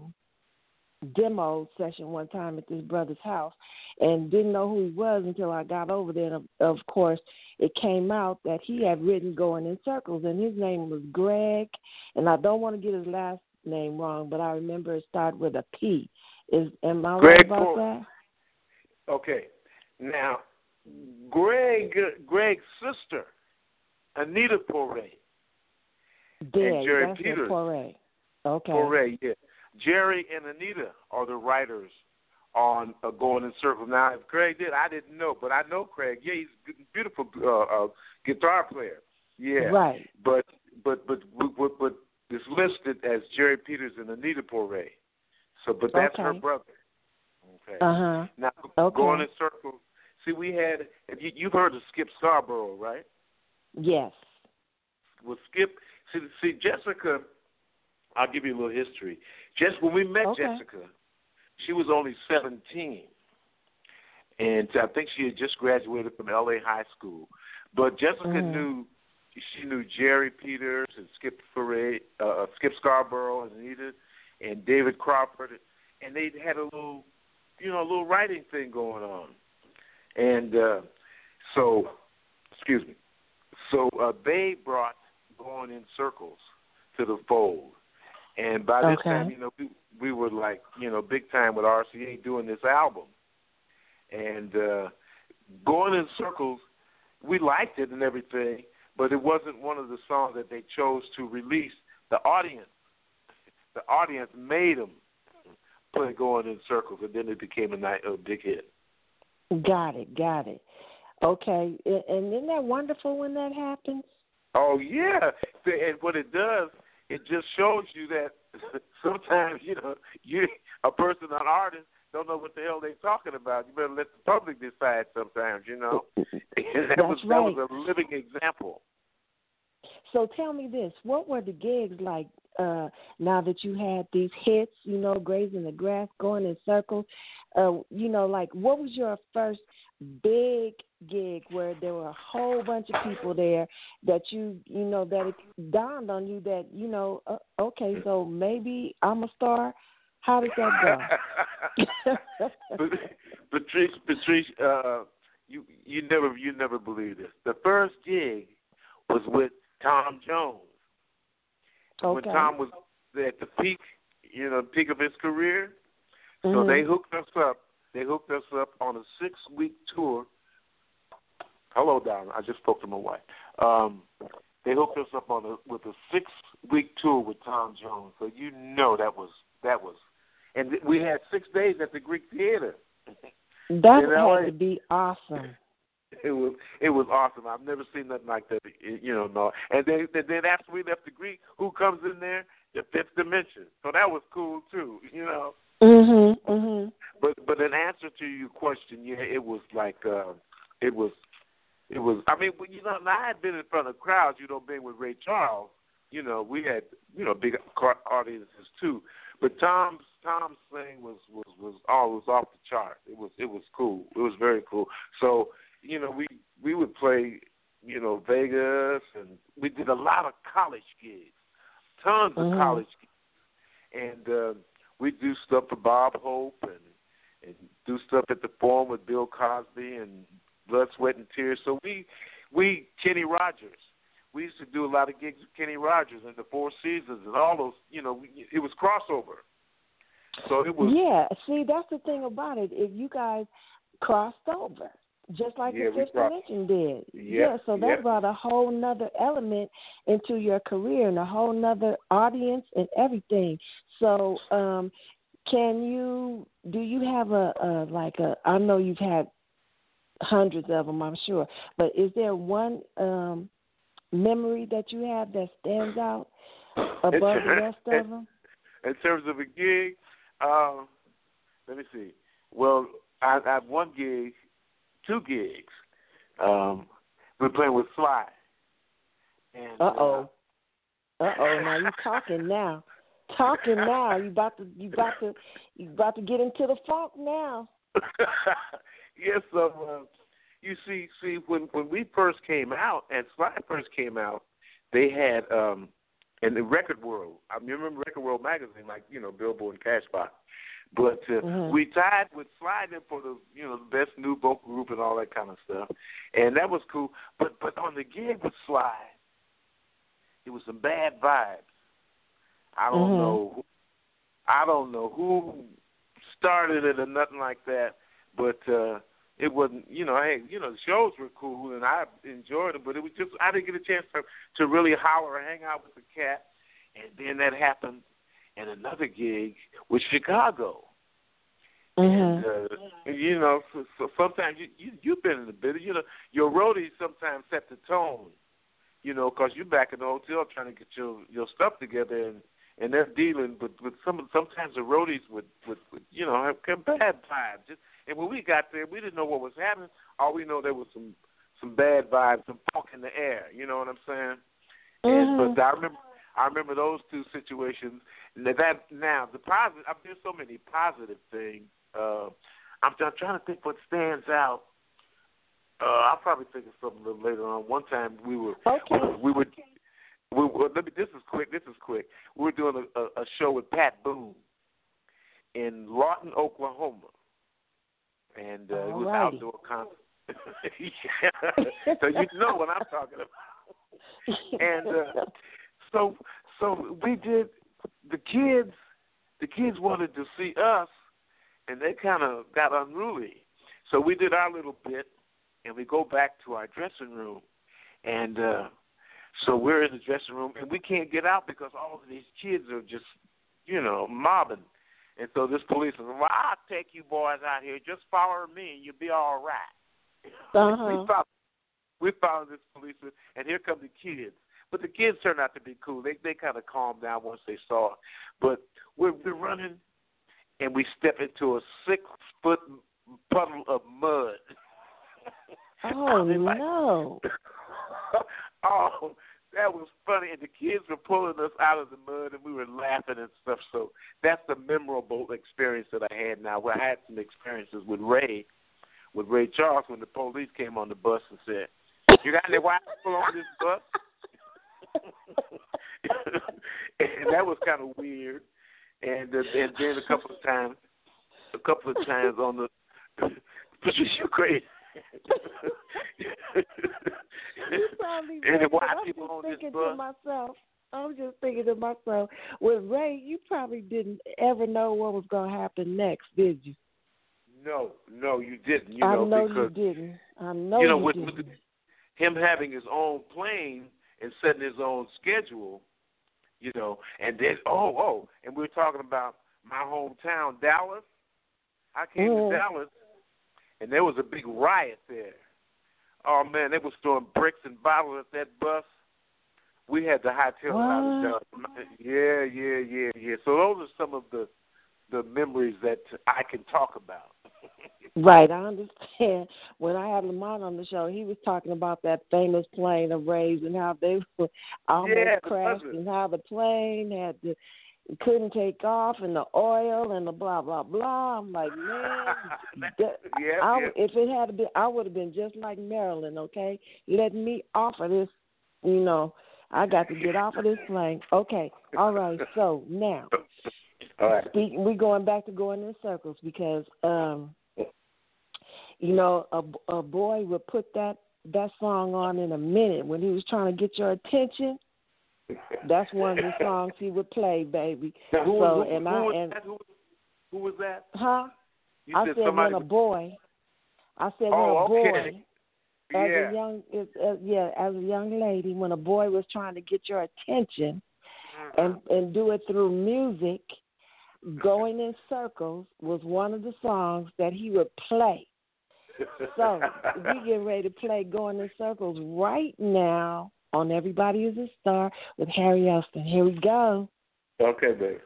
demo session one time at this brother's house and didn't know who he was until I got over there. And, of course, it came out that he had written Going in Circles, and his name was Greg. And I don't want to get his last name wrong, but I remember it started with a P. Am I right about that? Okay. Now, Greg's sister, Anita Poray, and Jerry Peters. Poray. Okay. Poray, yeah. Jerry and Anita are the writers on Going in Circles. Now, if Craig did, I didn't know, but I know Craig. Yeah, he's a beautiful guitar player. Yeah. Right. But it's listed as Jerry Peters and Anita Poray. So, but that's her brother. Okay. Now, Going in Circles. See, we had. You've heard of Skip Scarborough, right? Yes. Well, Skip. See, Jessica. I'll give you a little history. Just when we met Jessica, she was only 17, and I think she had just graduated from L.A. High School. But Jessica knew Jerry Peters and Skip Scarborough and Anita and David Crawford, and they had a little writing thing going on. And so they brought Going in Circles to the fold. And by this time, we were like, big time with RCA doing this album. And Going in Circles, we liked it and everything, but it wasn't one of the songs that they chose to release. The audience made them play Going in Circles, and then it became a big hit. Got it. Okay, and isn't that wonderful when that happens? Oh, yeah. And what it does, it just shows you that sometimes, a person, an artist, don't know what the hell they're talking about. You better let the public decide sometimes, And that was a living example. So tell me this: what were the gigs like? Now that you had these hits, grazing the grass, going in circles, like what was your first big gig where there were a whole bunch of people there that that it dawned on you that, okay, so maybe I'm a star? How did that go? Patrice, you never believe this. The first gig was with Tom Jones. Okay. When Tom was at the peak, peak of his career. So Mm-hmm. they hooked us up. They hooked us up on a 6-week tour. Hello, Don. I just spoke to my wife. They hooked us up with a 6-week tour with Tom Jones. So that was, and we had 6 days at the Greek Theater. That had to be awesome. It was awesome. I've never seen nothing like that. No. And then after we left the Greek, who comes in there? The Fifth Dimension. So that was cool too. Mhm. Mhm. But in answer to your question, yeah, it was like it was. I mean, I had been in front of crowds. Being with Ray Charles, we had big audiences too. But Tom's thing was off the chart. It was cool. It was very cool. So we would play Vegas, and we did a lot of college gigs, tons of college gigs, and we do stuff for Bob Hope and do stuff at the Forum with Bill Cosby and Blood, Sweat, and Tears. So we Kenny Rogers. We used to do a lot of gigs with Kenny Rogers and the Four Seasons and all those. It was crossover. So it was. Yeah, see, that's the thing about it. If you guys crossed over, just like the Fifth Dimension did. Yeah, so that brought a whole nother element into your career and a whole nother audience and everything. So, do you have I know you've had hundreds of them, I'm sure, but is there one memory that you have that stands out above the rest of them? In terms of a gig, let me see. Well, I have one gig, 2 gigs. We're playing with Sly. And, Now you talking now. You about to get into the funk now. Yes, so you see, when we first came out and Sly first came out, they had in the Record World. I remember Record World magazine, like Billboard and Cashbox. But we tied with Sly for the the best new vocal group and all that kind of stuff, and that was cool. But on the gig with Sly, it was some bad vibes. I don't know who started it or nothing like that, but it wasn't. The shows were cool and I enjoyed them, but it was just I didn't get a chance to really holler or hang out with the cat, and then that happened. And another gig with Chicago. And, so sometimes you've been in the business. Your roadies sometimes set the tone, because you're back in the hotel trying to get your stuff together, and they're dealing with sometimes the roadies would have bad vibes. And when we got there, we didn't know what was happening. All we know there was some bad vibes, some funk in the air. You know what I'm saying? But I remember those 2 situations. Now the positive. I've done so many positive things. I'm trying to think what stands out. I'll probably think of something a little later on. One time we were. This is quick. We were doing a show with Pat Boone in Lawton, Oklahoma, and it was outdoor concert. So you know what I'm talking about. And so we did. The kids wanted to see us, and they kind of got unruly. So we did our little bit, and we go back to our dressing room, and so we're in the dressing room, and we can't get out because all of these kids are just, mobbing. And so this policeman said, "Well, I'll take you boys out here. Just follow me, and you'll be all right." We followed this policeman, and here come the kids. But the kids turned out to be cool. They kind of calmed down once they saw it. But we're running, and we step into a 6-foot puddle of mud. Oh, no. Oh, that was funny, and the kids were pulling us out of the mud, and we were laughing and stuff. So that's the memorable experience that I had. Now, where I had some experiences with Ray Charles, when the police came on the bus and said, "You got any white people on this bus?" And that was kind of weird. And then a couple of times on the Patricia, you crazy. And white people on this bus. I'm just thinking to myself, with Ray, you probably didn't ever know what was going to happen next, did you? No, you didn't. I know because, you didn't. I know you with didn't. Him having his own plane and setting his own schedule, and then and we were talking about my hometown, Dallas. I came to Dallas, and there was a big riot there. Oh man, they was throwing bricks and bottles at that bus. We had to hightail it out of Dallas. Yeah. So those are some of the memories that I can talk about. Right, I understand. When I had Lamont on the show, he was talking about that famous plane of Rays and how they almost crashed and how the plane couldn't take off and the oil and the blah, blah, blah. I'm like, man, if it had been, I would have been just like Marilyn, okay? Letting me off of this, I got to get off of this plane. Okay, all right, so now, all right. we're going back to going in circles because, a boy would put that song on in a minute when he was trying to get your attention. That's one of the songs he would play, baby. Now, who was that? Huh? You I said when a boy. I said when a boy. Okay. As a young lady, when a boy was trying to get your attention and do it through music, Going in Circles was one of the songs that he would play. So we getting ready to play Going in Circles right now on Everybody is a Star with Harry Elston. Here we go. Okay, babe.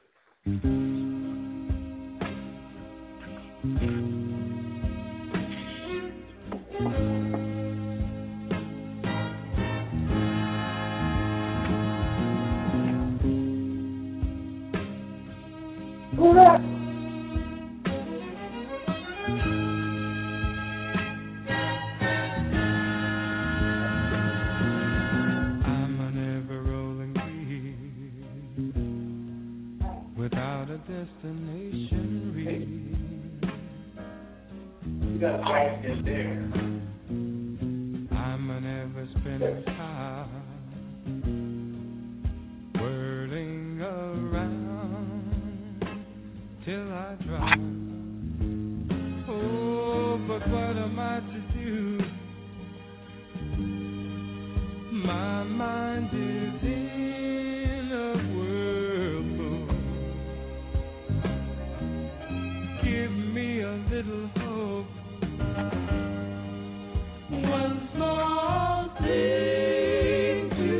Destination reach. You got to practice there. I'm an ever-spinning top, whirling around till I drop. Oh, but what am I to do? My mind is in a whirlpool. Give me a little hope. One small thing to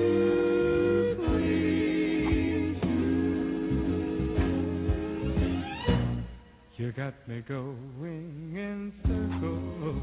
cling to. You got me going in circles.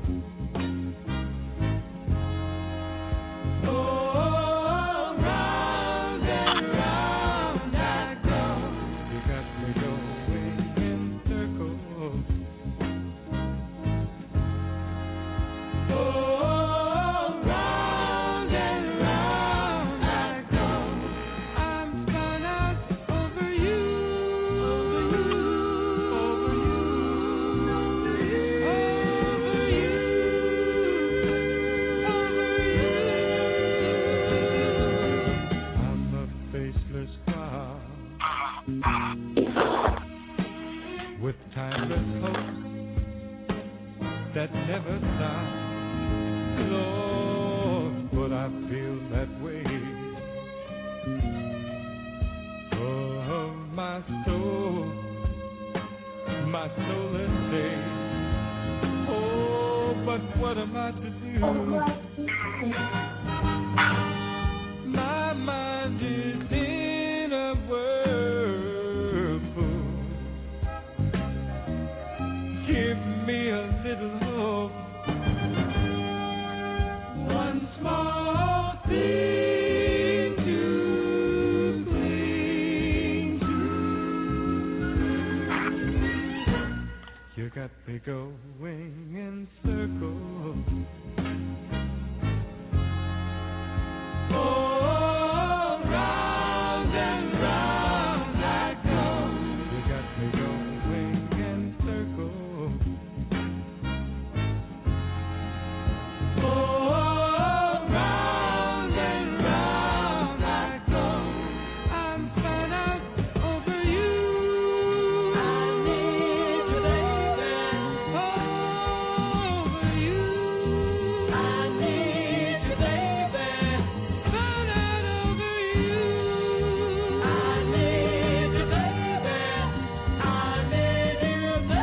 With timeless hopes that never stop, Lord, but I feel that way. Oh, my soul is saved. Oh, but what am I to do? My mind is in a whirlpool. Give me a little hope. One small thing You got me going in circles. Oh, round and round I go. You got me going in circles. Oh, round and round I go. I'm fed up over you. I need you, baby. Over you. I need you, baby. Fed up over you. I need you, baby. I need you, baby.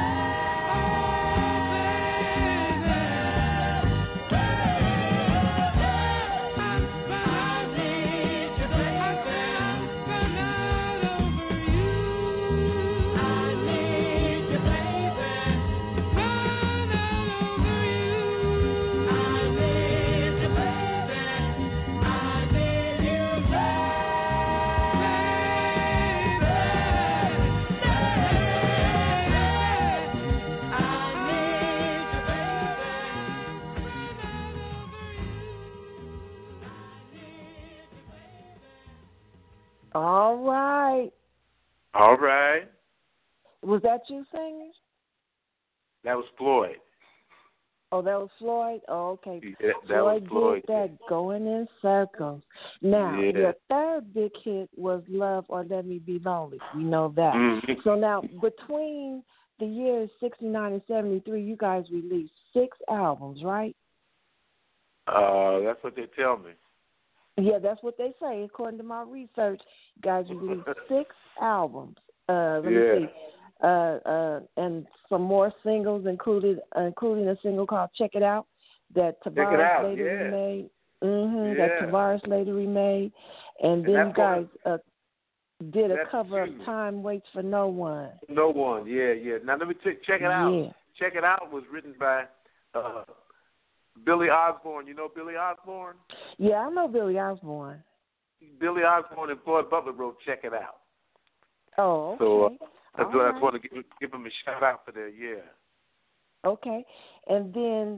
All right. All right. Was that you singing? That was Floyd. Oh, that was Floyd? Oh, okay. Yeah, that was Floyd. Did that going in circles. Now, Yeah. your third big hit was Love or Let Me Be Lonely. We know that. Mm-hmm. So now, between the years 69 and 73, you guys released 6 albums, right? That's what they tell me. Yeah, that's what they say. According to my research, you guys released 6 albums. Let me see. And some more singles, including a single called "Check It Out" that Tavares later remade. That Tavares later remade, and then you guys did a cover of "Time Waits for No One." No One, yeah. Now let me check it out. Yeah. Check It Out was written by Billy Osborne. You know Billy Osborne? Yeah, I know Billy Osborne. Billy Osborne and Floyd Butler wrote "Check It Out." Oh, okay. So I just right. want to give them a shout out for that. Yeah. Okay, and then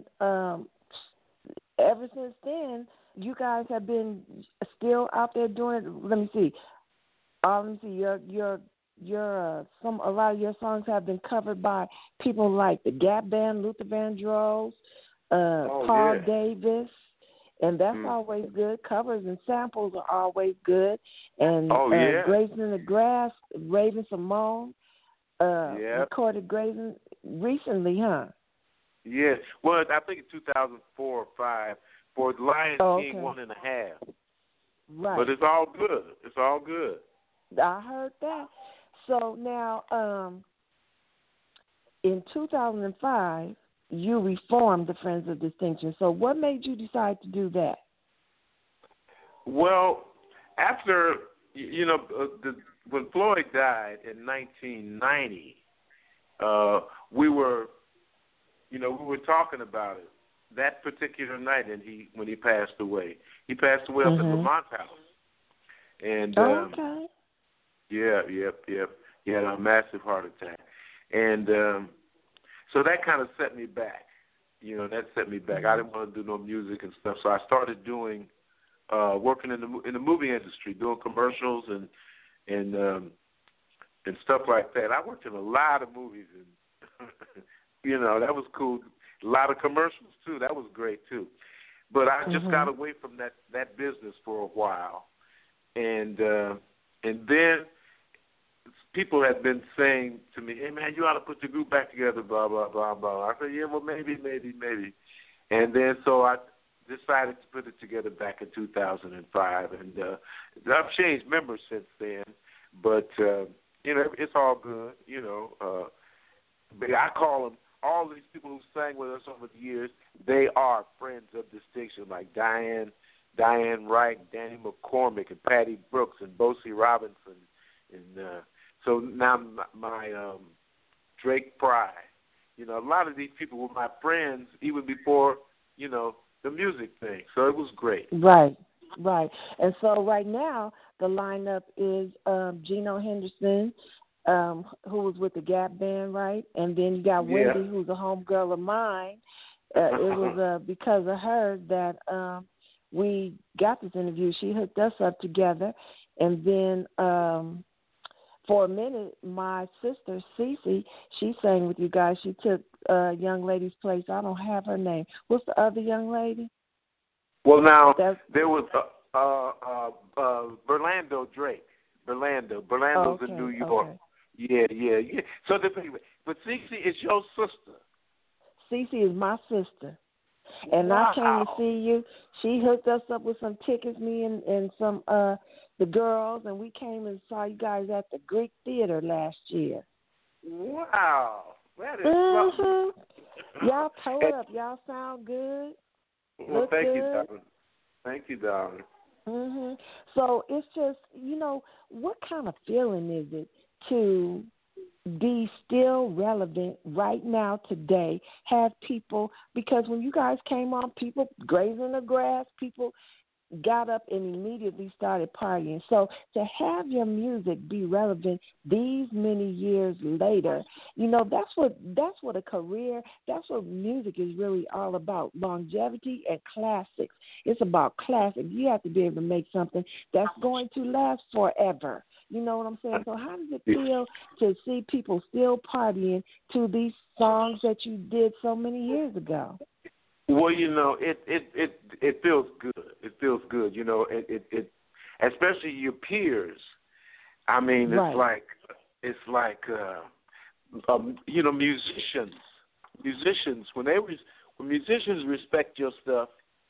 ever since then, you guys have been still out there doing it. Let me see. A lot of your songs have been covered by people like the Gap Band, Luther Vandross, Paul Davis, and that's always good. Covers and samples are always good. And Grazing in the Grass, Raven Simone recorded Grazing recently, huh? Yes. Well, I think in 2004 or 5 for Lion King 1.5. Right. But it's all good. It's all good. I heard that. So now, in 2005, you reformed the Friends of Distinction. So what made you decide to do that? Well, after, when Floyd died in 1990, we were talking about it that particular night, and when he passed away. He passed away up at Lamont House. And he had a massive heart attack. And so that kind of set me back. That set me back. I didn't want to do no music and stuff, so I started doing working in the movie industry, doing commercials and stuff like that. I worked in a lot of movies, and that was cool. A lot of commercials too. That was great too. But I just got away from that business for a while, and then people had been saying to me, "Hey man, you ought to put the group back together." Blah blah blah blah. I said, "Yeah, well maybe." And then so I decided to put it together back in 2005, and I've changed members since then. But it's all good. But I call them, all these people who sang with us over the years, they are friends of distinction, like Diane Wright, Danny McCormick, and Patty Brooks, and Bosie Robinson, and so now my Drake Pry. A lot of these people were my friends even before the music thing. So it was great. Right. And so right now the lineup is Gino Henderson, who was with the Gap Band, right? And then you got Yeah. Wendy, who's a homegirl of mine. It was because of her that we got this interview. She hooked us up together, and then for a minute, my sister Cece, she sang with you guys. She took a young lady's place. I don't have her name. What's the other young lady? Well, now There was Berlando Drake. Berlando's in New York. Okay. Yeah. So but Cece is your sister. Cece is my sister. And Wow. I came to see you. She hooked us up with some tickets, me and some the girls, and we came and saw you guys at the Greek Theater last year. Wow. That is Mm-hmm. Y'all told up. Y'all sound good. Well, Look thank good. you, darling. Thank you, darling. Mhm. So it's just, what kind of feeling is it to be still relevant right now today? Have people, because when you guys came on, people grazing the grass, people got up and immediately started partying. So to have your music be relevant these many years later, that's what a career, that's what music is really all about, longevity and classics. It's about classics. You have to be able to make something that's going to last forever. You know what I'm saying? So how does it feel to see people still partying to these songs that you did so many years ago? Well, it feels good. It feels good. It especially your peers. I mean, Right. it's like musicians when musicians respect your stuff.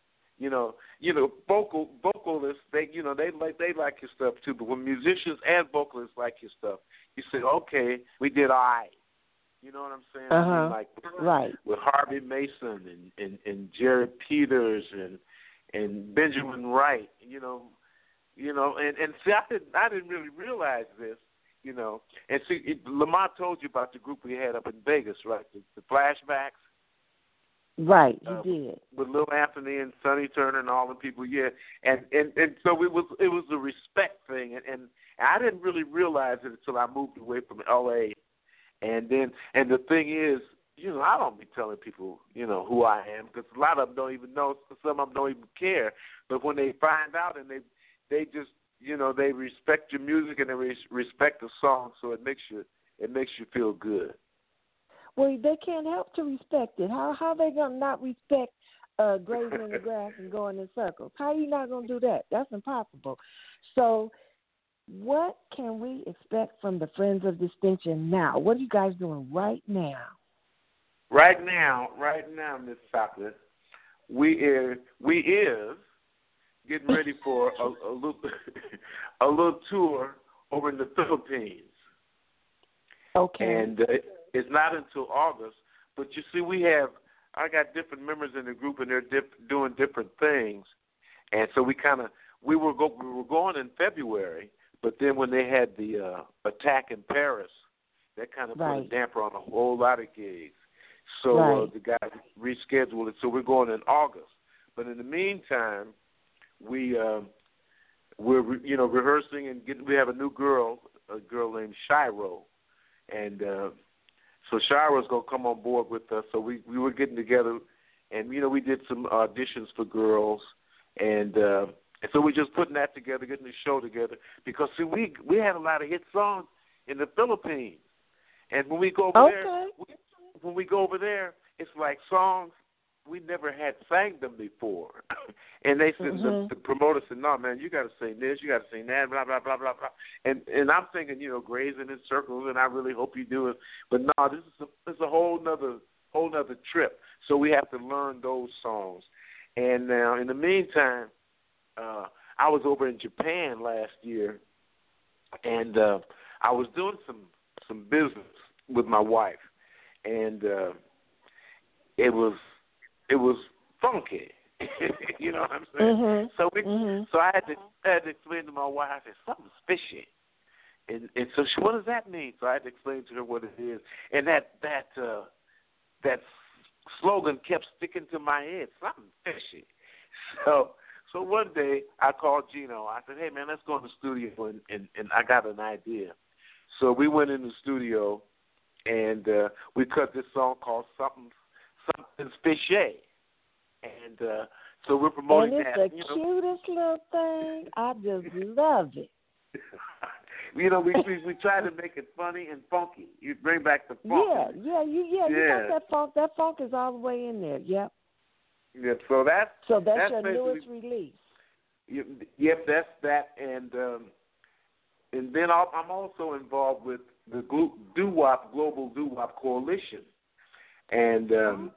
Vocalists they like your stuff too. But when musicians and vocalists like your stuff, you say, okay, we did all right. You know what I'm saying? Uh-huh. I mean, like Right. with Harvey Mason and Jerry Peters and Benjamin Wright, and see, I didn't really realize this, and see, Lamont told you about the group we had up in Vegas, right? The Flashbacks. Right, he did. With Lil Anthony and Sonny Turner and all the people, yeah, and so it was a respect thing, and I didn't really realize it until I moved away from L.A. And the thing is, I don't be telling people, who I am, because a lot of them don't even know. Some of them don't even care. But when they find out and they just, they respect your music and they respect the song, so it makes you feel good. Well, they can't help to respect it. How they gonna not respect grazing in the grass and going in circles? How you not gonna do that? That's impossible. So, what can we expect from the Friends of Distinction now? What are you guys doing right now? Right now, Miss Chocolate, we is getting ready for a little tour over in the Philippines. Okay. And it's not until August. But you see, I got different members in the group, and they're doing different things. And so we were going in February, but then when they had the attack in Paris, that kind of put a damper on a whole lot of gigs. So the guys rescheduled it. So we're going in August. But in the meantime, we're rehearsing and we have a new girl, a girl named Shiro, and so Shiro's gonna come on board with us. So we were getting together, and we did some auditions for girls, and so we're just putting that together, getting the show together, because see we had a lot of hit songs in the Philippines, and when we go over there, it's like songs we never had sang them before. And they said, the promoter said, no, man, you got to sing this, you got to sing that, blah, blah, blah, blah, blah. And I'm thinking, grazing in circles, and I really hope you do it. But no, this is a whole nother trip. So we have to learn those songs. And now, in the meantime, I was over in Japan last year, and I was doing some business with my wife, and it was funky. You know what I'm saying? So I had to explain to my wife. I said, something's fishy. And so what does that mean? So I had to explain to her what it is. And that slogan kept sticking to my head. Something fishy. So one day I called Gino. I said, hey man, let's go in the studio and I got an idea. So we went in the studio and we cut this song called Something's Fishy. And so we're promoting and that. it's the cutest little thing. I just love it. We try to make it funny and funky. You bring back the funk. Yeah. You got that funk. That funk is all the way in there. Yep. Yep. So that's your newest release. Yep, that's that, and then I'm also involved with the Doo-Wop Global Doo-Wop Coalition, and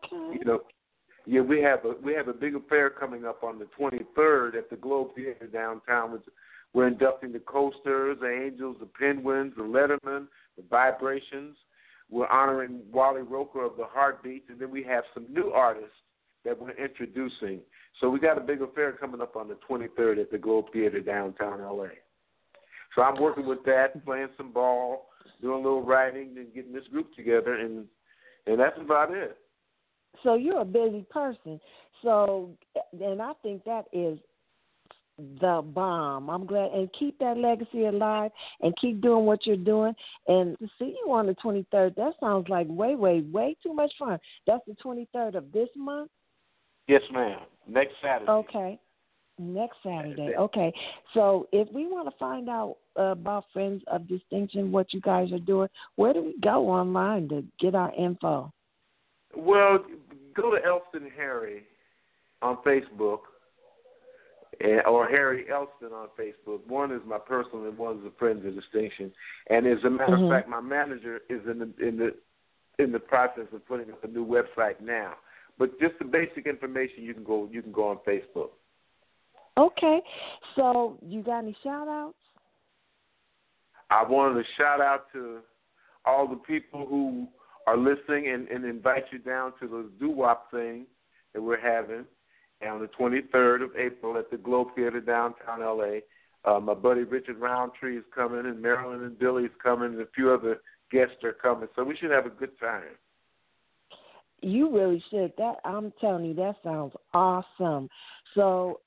we have a big affair coming up on the 23rd at the Globe Theater downtown. We're inducting the Coasters, the Angels, the Penguins, the Letterman, the Vibrations. We're honoring Wally Roker of the Heartbeats, and then we have some new artists that we're introducing. So we got a big affair coming up on the 23rd at the Globe Theater downtown L.A. So I'm working with that, playing some ball, doing a little writing, and getting this group together, and that's about it. So you're a busy person. So, and I think that is the bomb. I'm glad, and keep that legacy alive, and keep doing what you're doing. And to see you on the 23rd, that sounds like way too much fun. That's the 23rd of this month? Yes, ma'am. Next Saturday. Okay. Next Saturday. Okay. So if we want to find out about Friends of Distinction, what you guys are doing, where do we go online to get our info? Well, go to Elston Harry on Facebook, or Harry Elston on Facebook. One is my personal, and one is the Friends of Distinction. And as a matter of fact, my manager is in the process of putting up a new website now. But just the basic information, you can go on Facebook. Okay. So you got any shout-outs? I wanted to shout out to all the people who are listening and invite you down to the doo-wop thing that we're having on the 23rd of April at the Globe Theater downtown L.A. My buddy Richard Roundtree is coming, and Marilyn and Billy is coming, and a few other guests are coming. So we should have a good time. You really should. That I'm telling you, that sounds awesome. So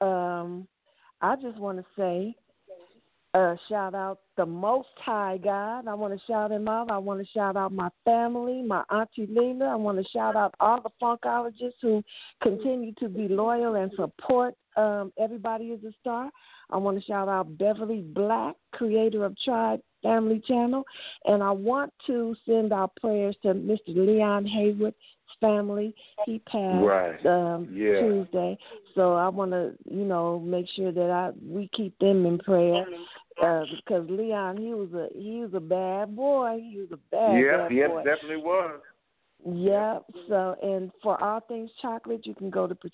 I just want to say, shout out the Most High God. I want to shout him out. I want to shout out my family, my Auntie Leela. I want to shout out all the funkologists who continue to be loyal and support Everybody is a Star. I want to shout out Beverly Black, creator of Tribe Family Channel. And I want to send our prayers to Mr. Leon Haywood's family. He passed Tuesday. So I want to, make sure that we keep them in prayer. Because Leon, he was a bad boy. He was a bad boy. Yeah, definitely was. Yeah. So, and for all things chocolate, you can go to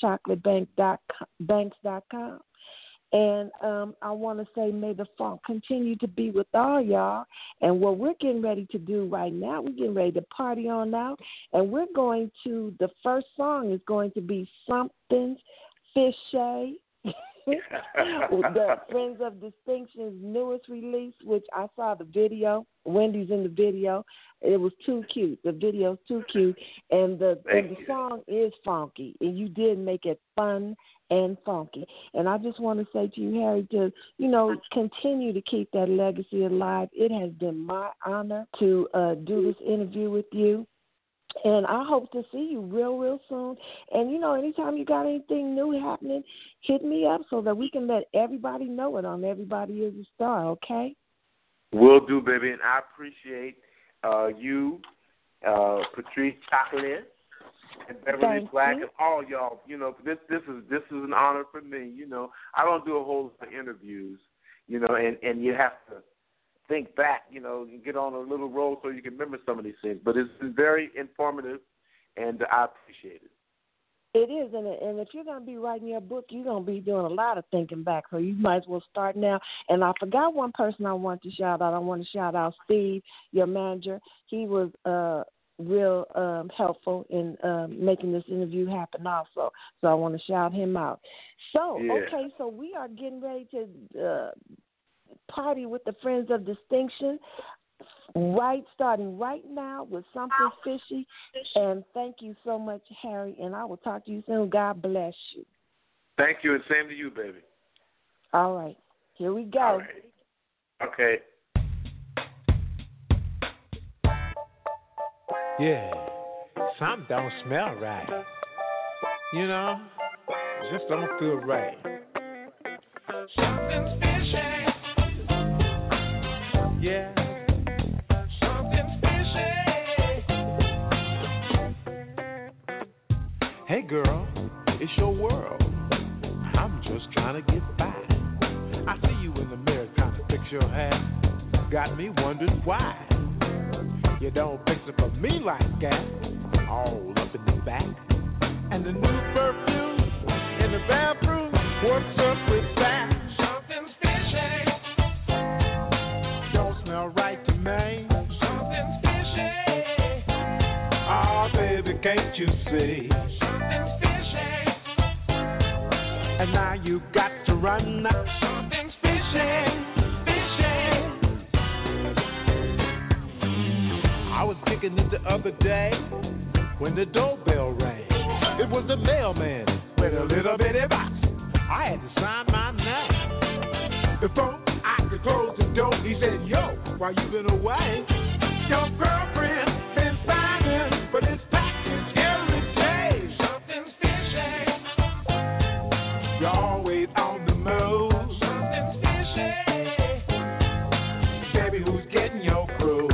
patricechocolatebanks.com. And I want to say, may the funk continue to be with all y'all. And what we're getting ready to do right now, we're getting ready to party on out. And we're going to, the first song is going to be Something's Fishy. The Friends of Distinction's newest release, which I saw the video. Wendy's in the video. It was too cute. The video's too cute, and the song is funky, and you did make it fun and funky. And I just want to say to you, Harry, to continue to keep that legacy alive. It has been my honor to do this interview with you. And I hope to see you real soon. And, anytime you got anything new happening, hit me up so that we can let everybody know it on Everybody is a Star, okay? Will do, baby. And I appreciate you, Patrice Chocolate, and Beverly Black, and all y'all. This is an honor for me. I don't do a whole lot of interviews, and you have to think back, and get on a little roll so you can remember some of these things. But it's been very informative, and I appreciate it. It is, and if you're going to be writing your book, you're going to be doing a lot of thinking back, so you might as well start now. And I forgot one person I want to shout out. I want to shout out Steve, your manager. He was real helpful in making this interview happen also, so I want to shout him out. So, okay, so we are getting ready to party with the Friends of Distinction, starting right now with Something Fishy. And thank you so much, Harry, and I will talk to you soon. God bless you. Thank you, and same to you, baby. All right, here we go. All right. Okay. Yeah, something don't smell right. You know, just don't feel right. Something's fishy. Yeah. Something's fishy. Hey girl, it's your world. I'm just trying to get by. I see you in the mirror trying to fix your hair. Got me wondering why. You don't fix it for me like that. All up in the back. And the new perfume in the bathroom works up with that. Something's fishy. Don't smell right to me. Something's fishy. Oh, baby, can't you see? Something's fishy. And now you got to run. Something's fishy. I was thinking it the other day when the doorbell rang. It was the mailman with a little bitty box. I had to sign my name. Before I could close the door, he said, yo, while you been away, your girlfriend been signing for this package every day. Something's fishy. You're always on the move. Something's fishy. Baby, who's getting your crew?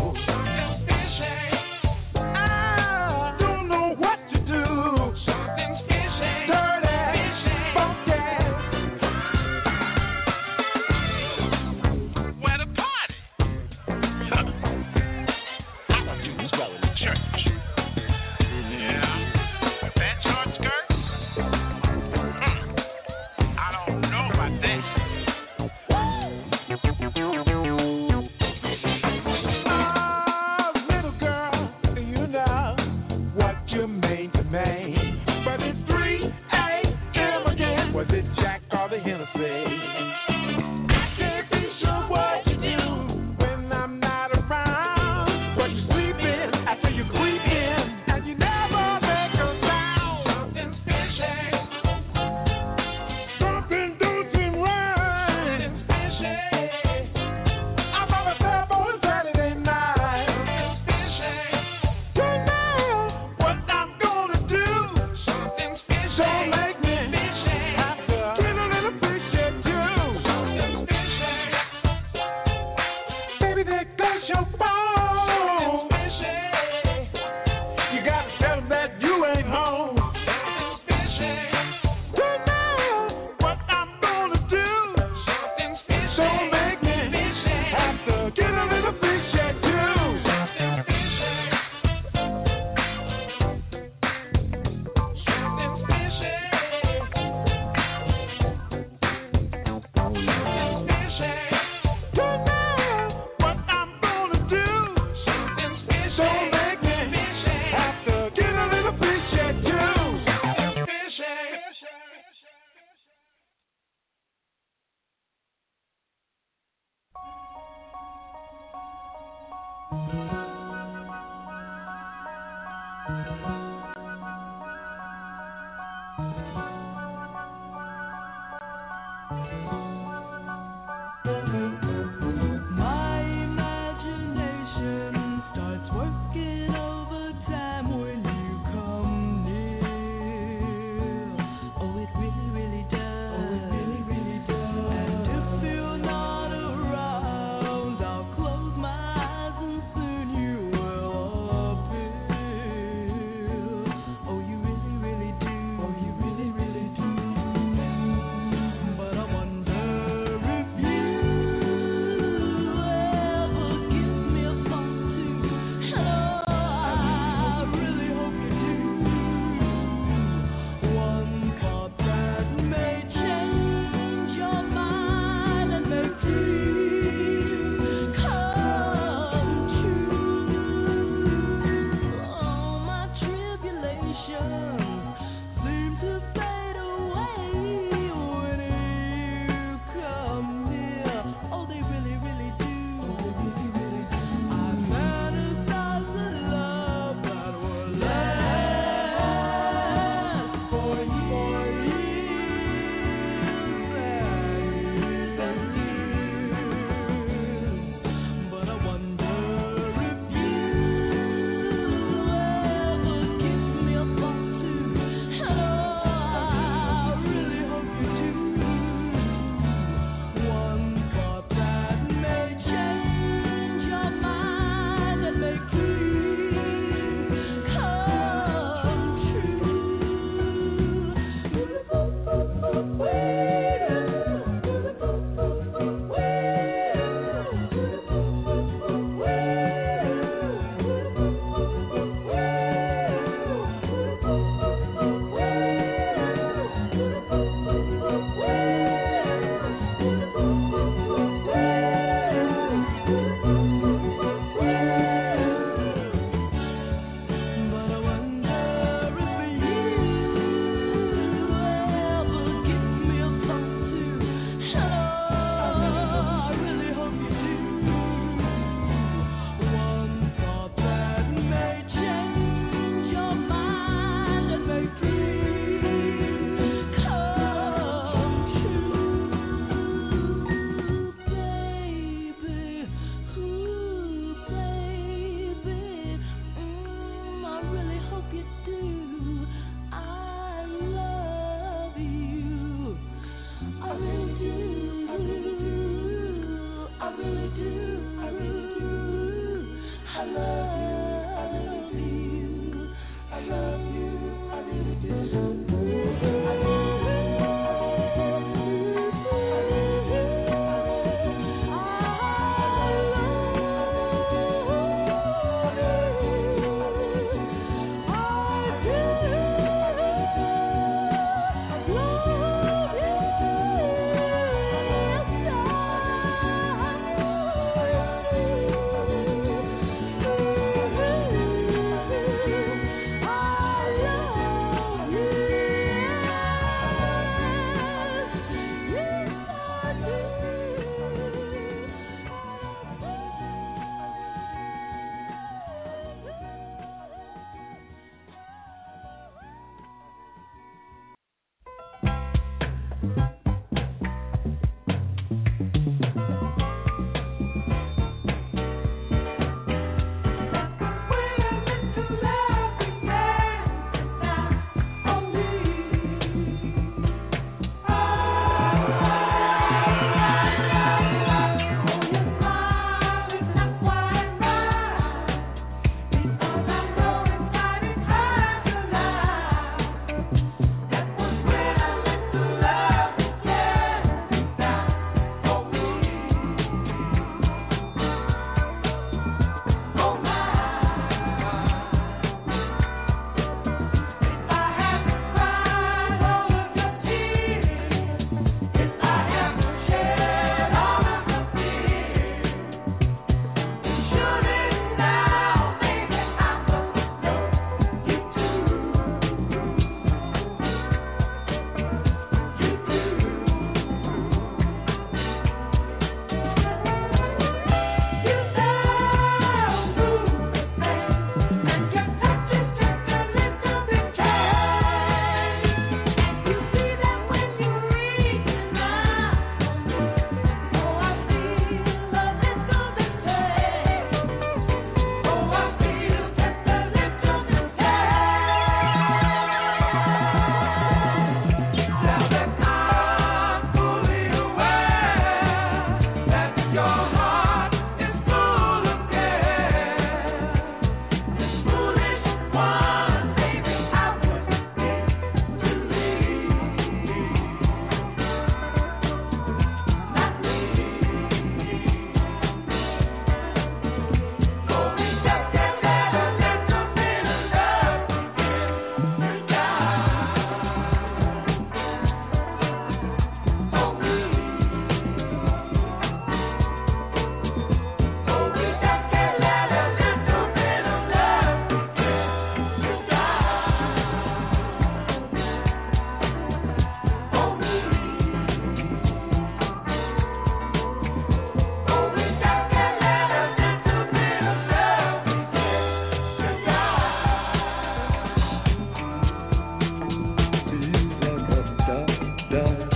stars.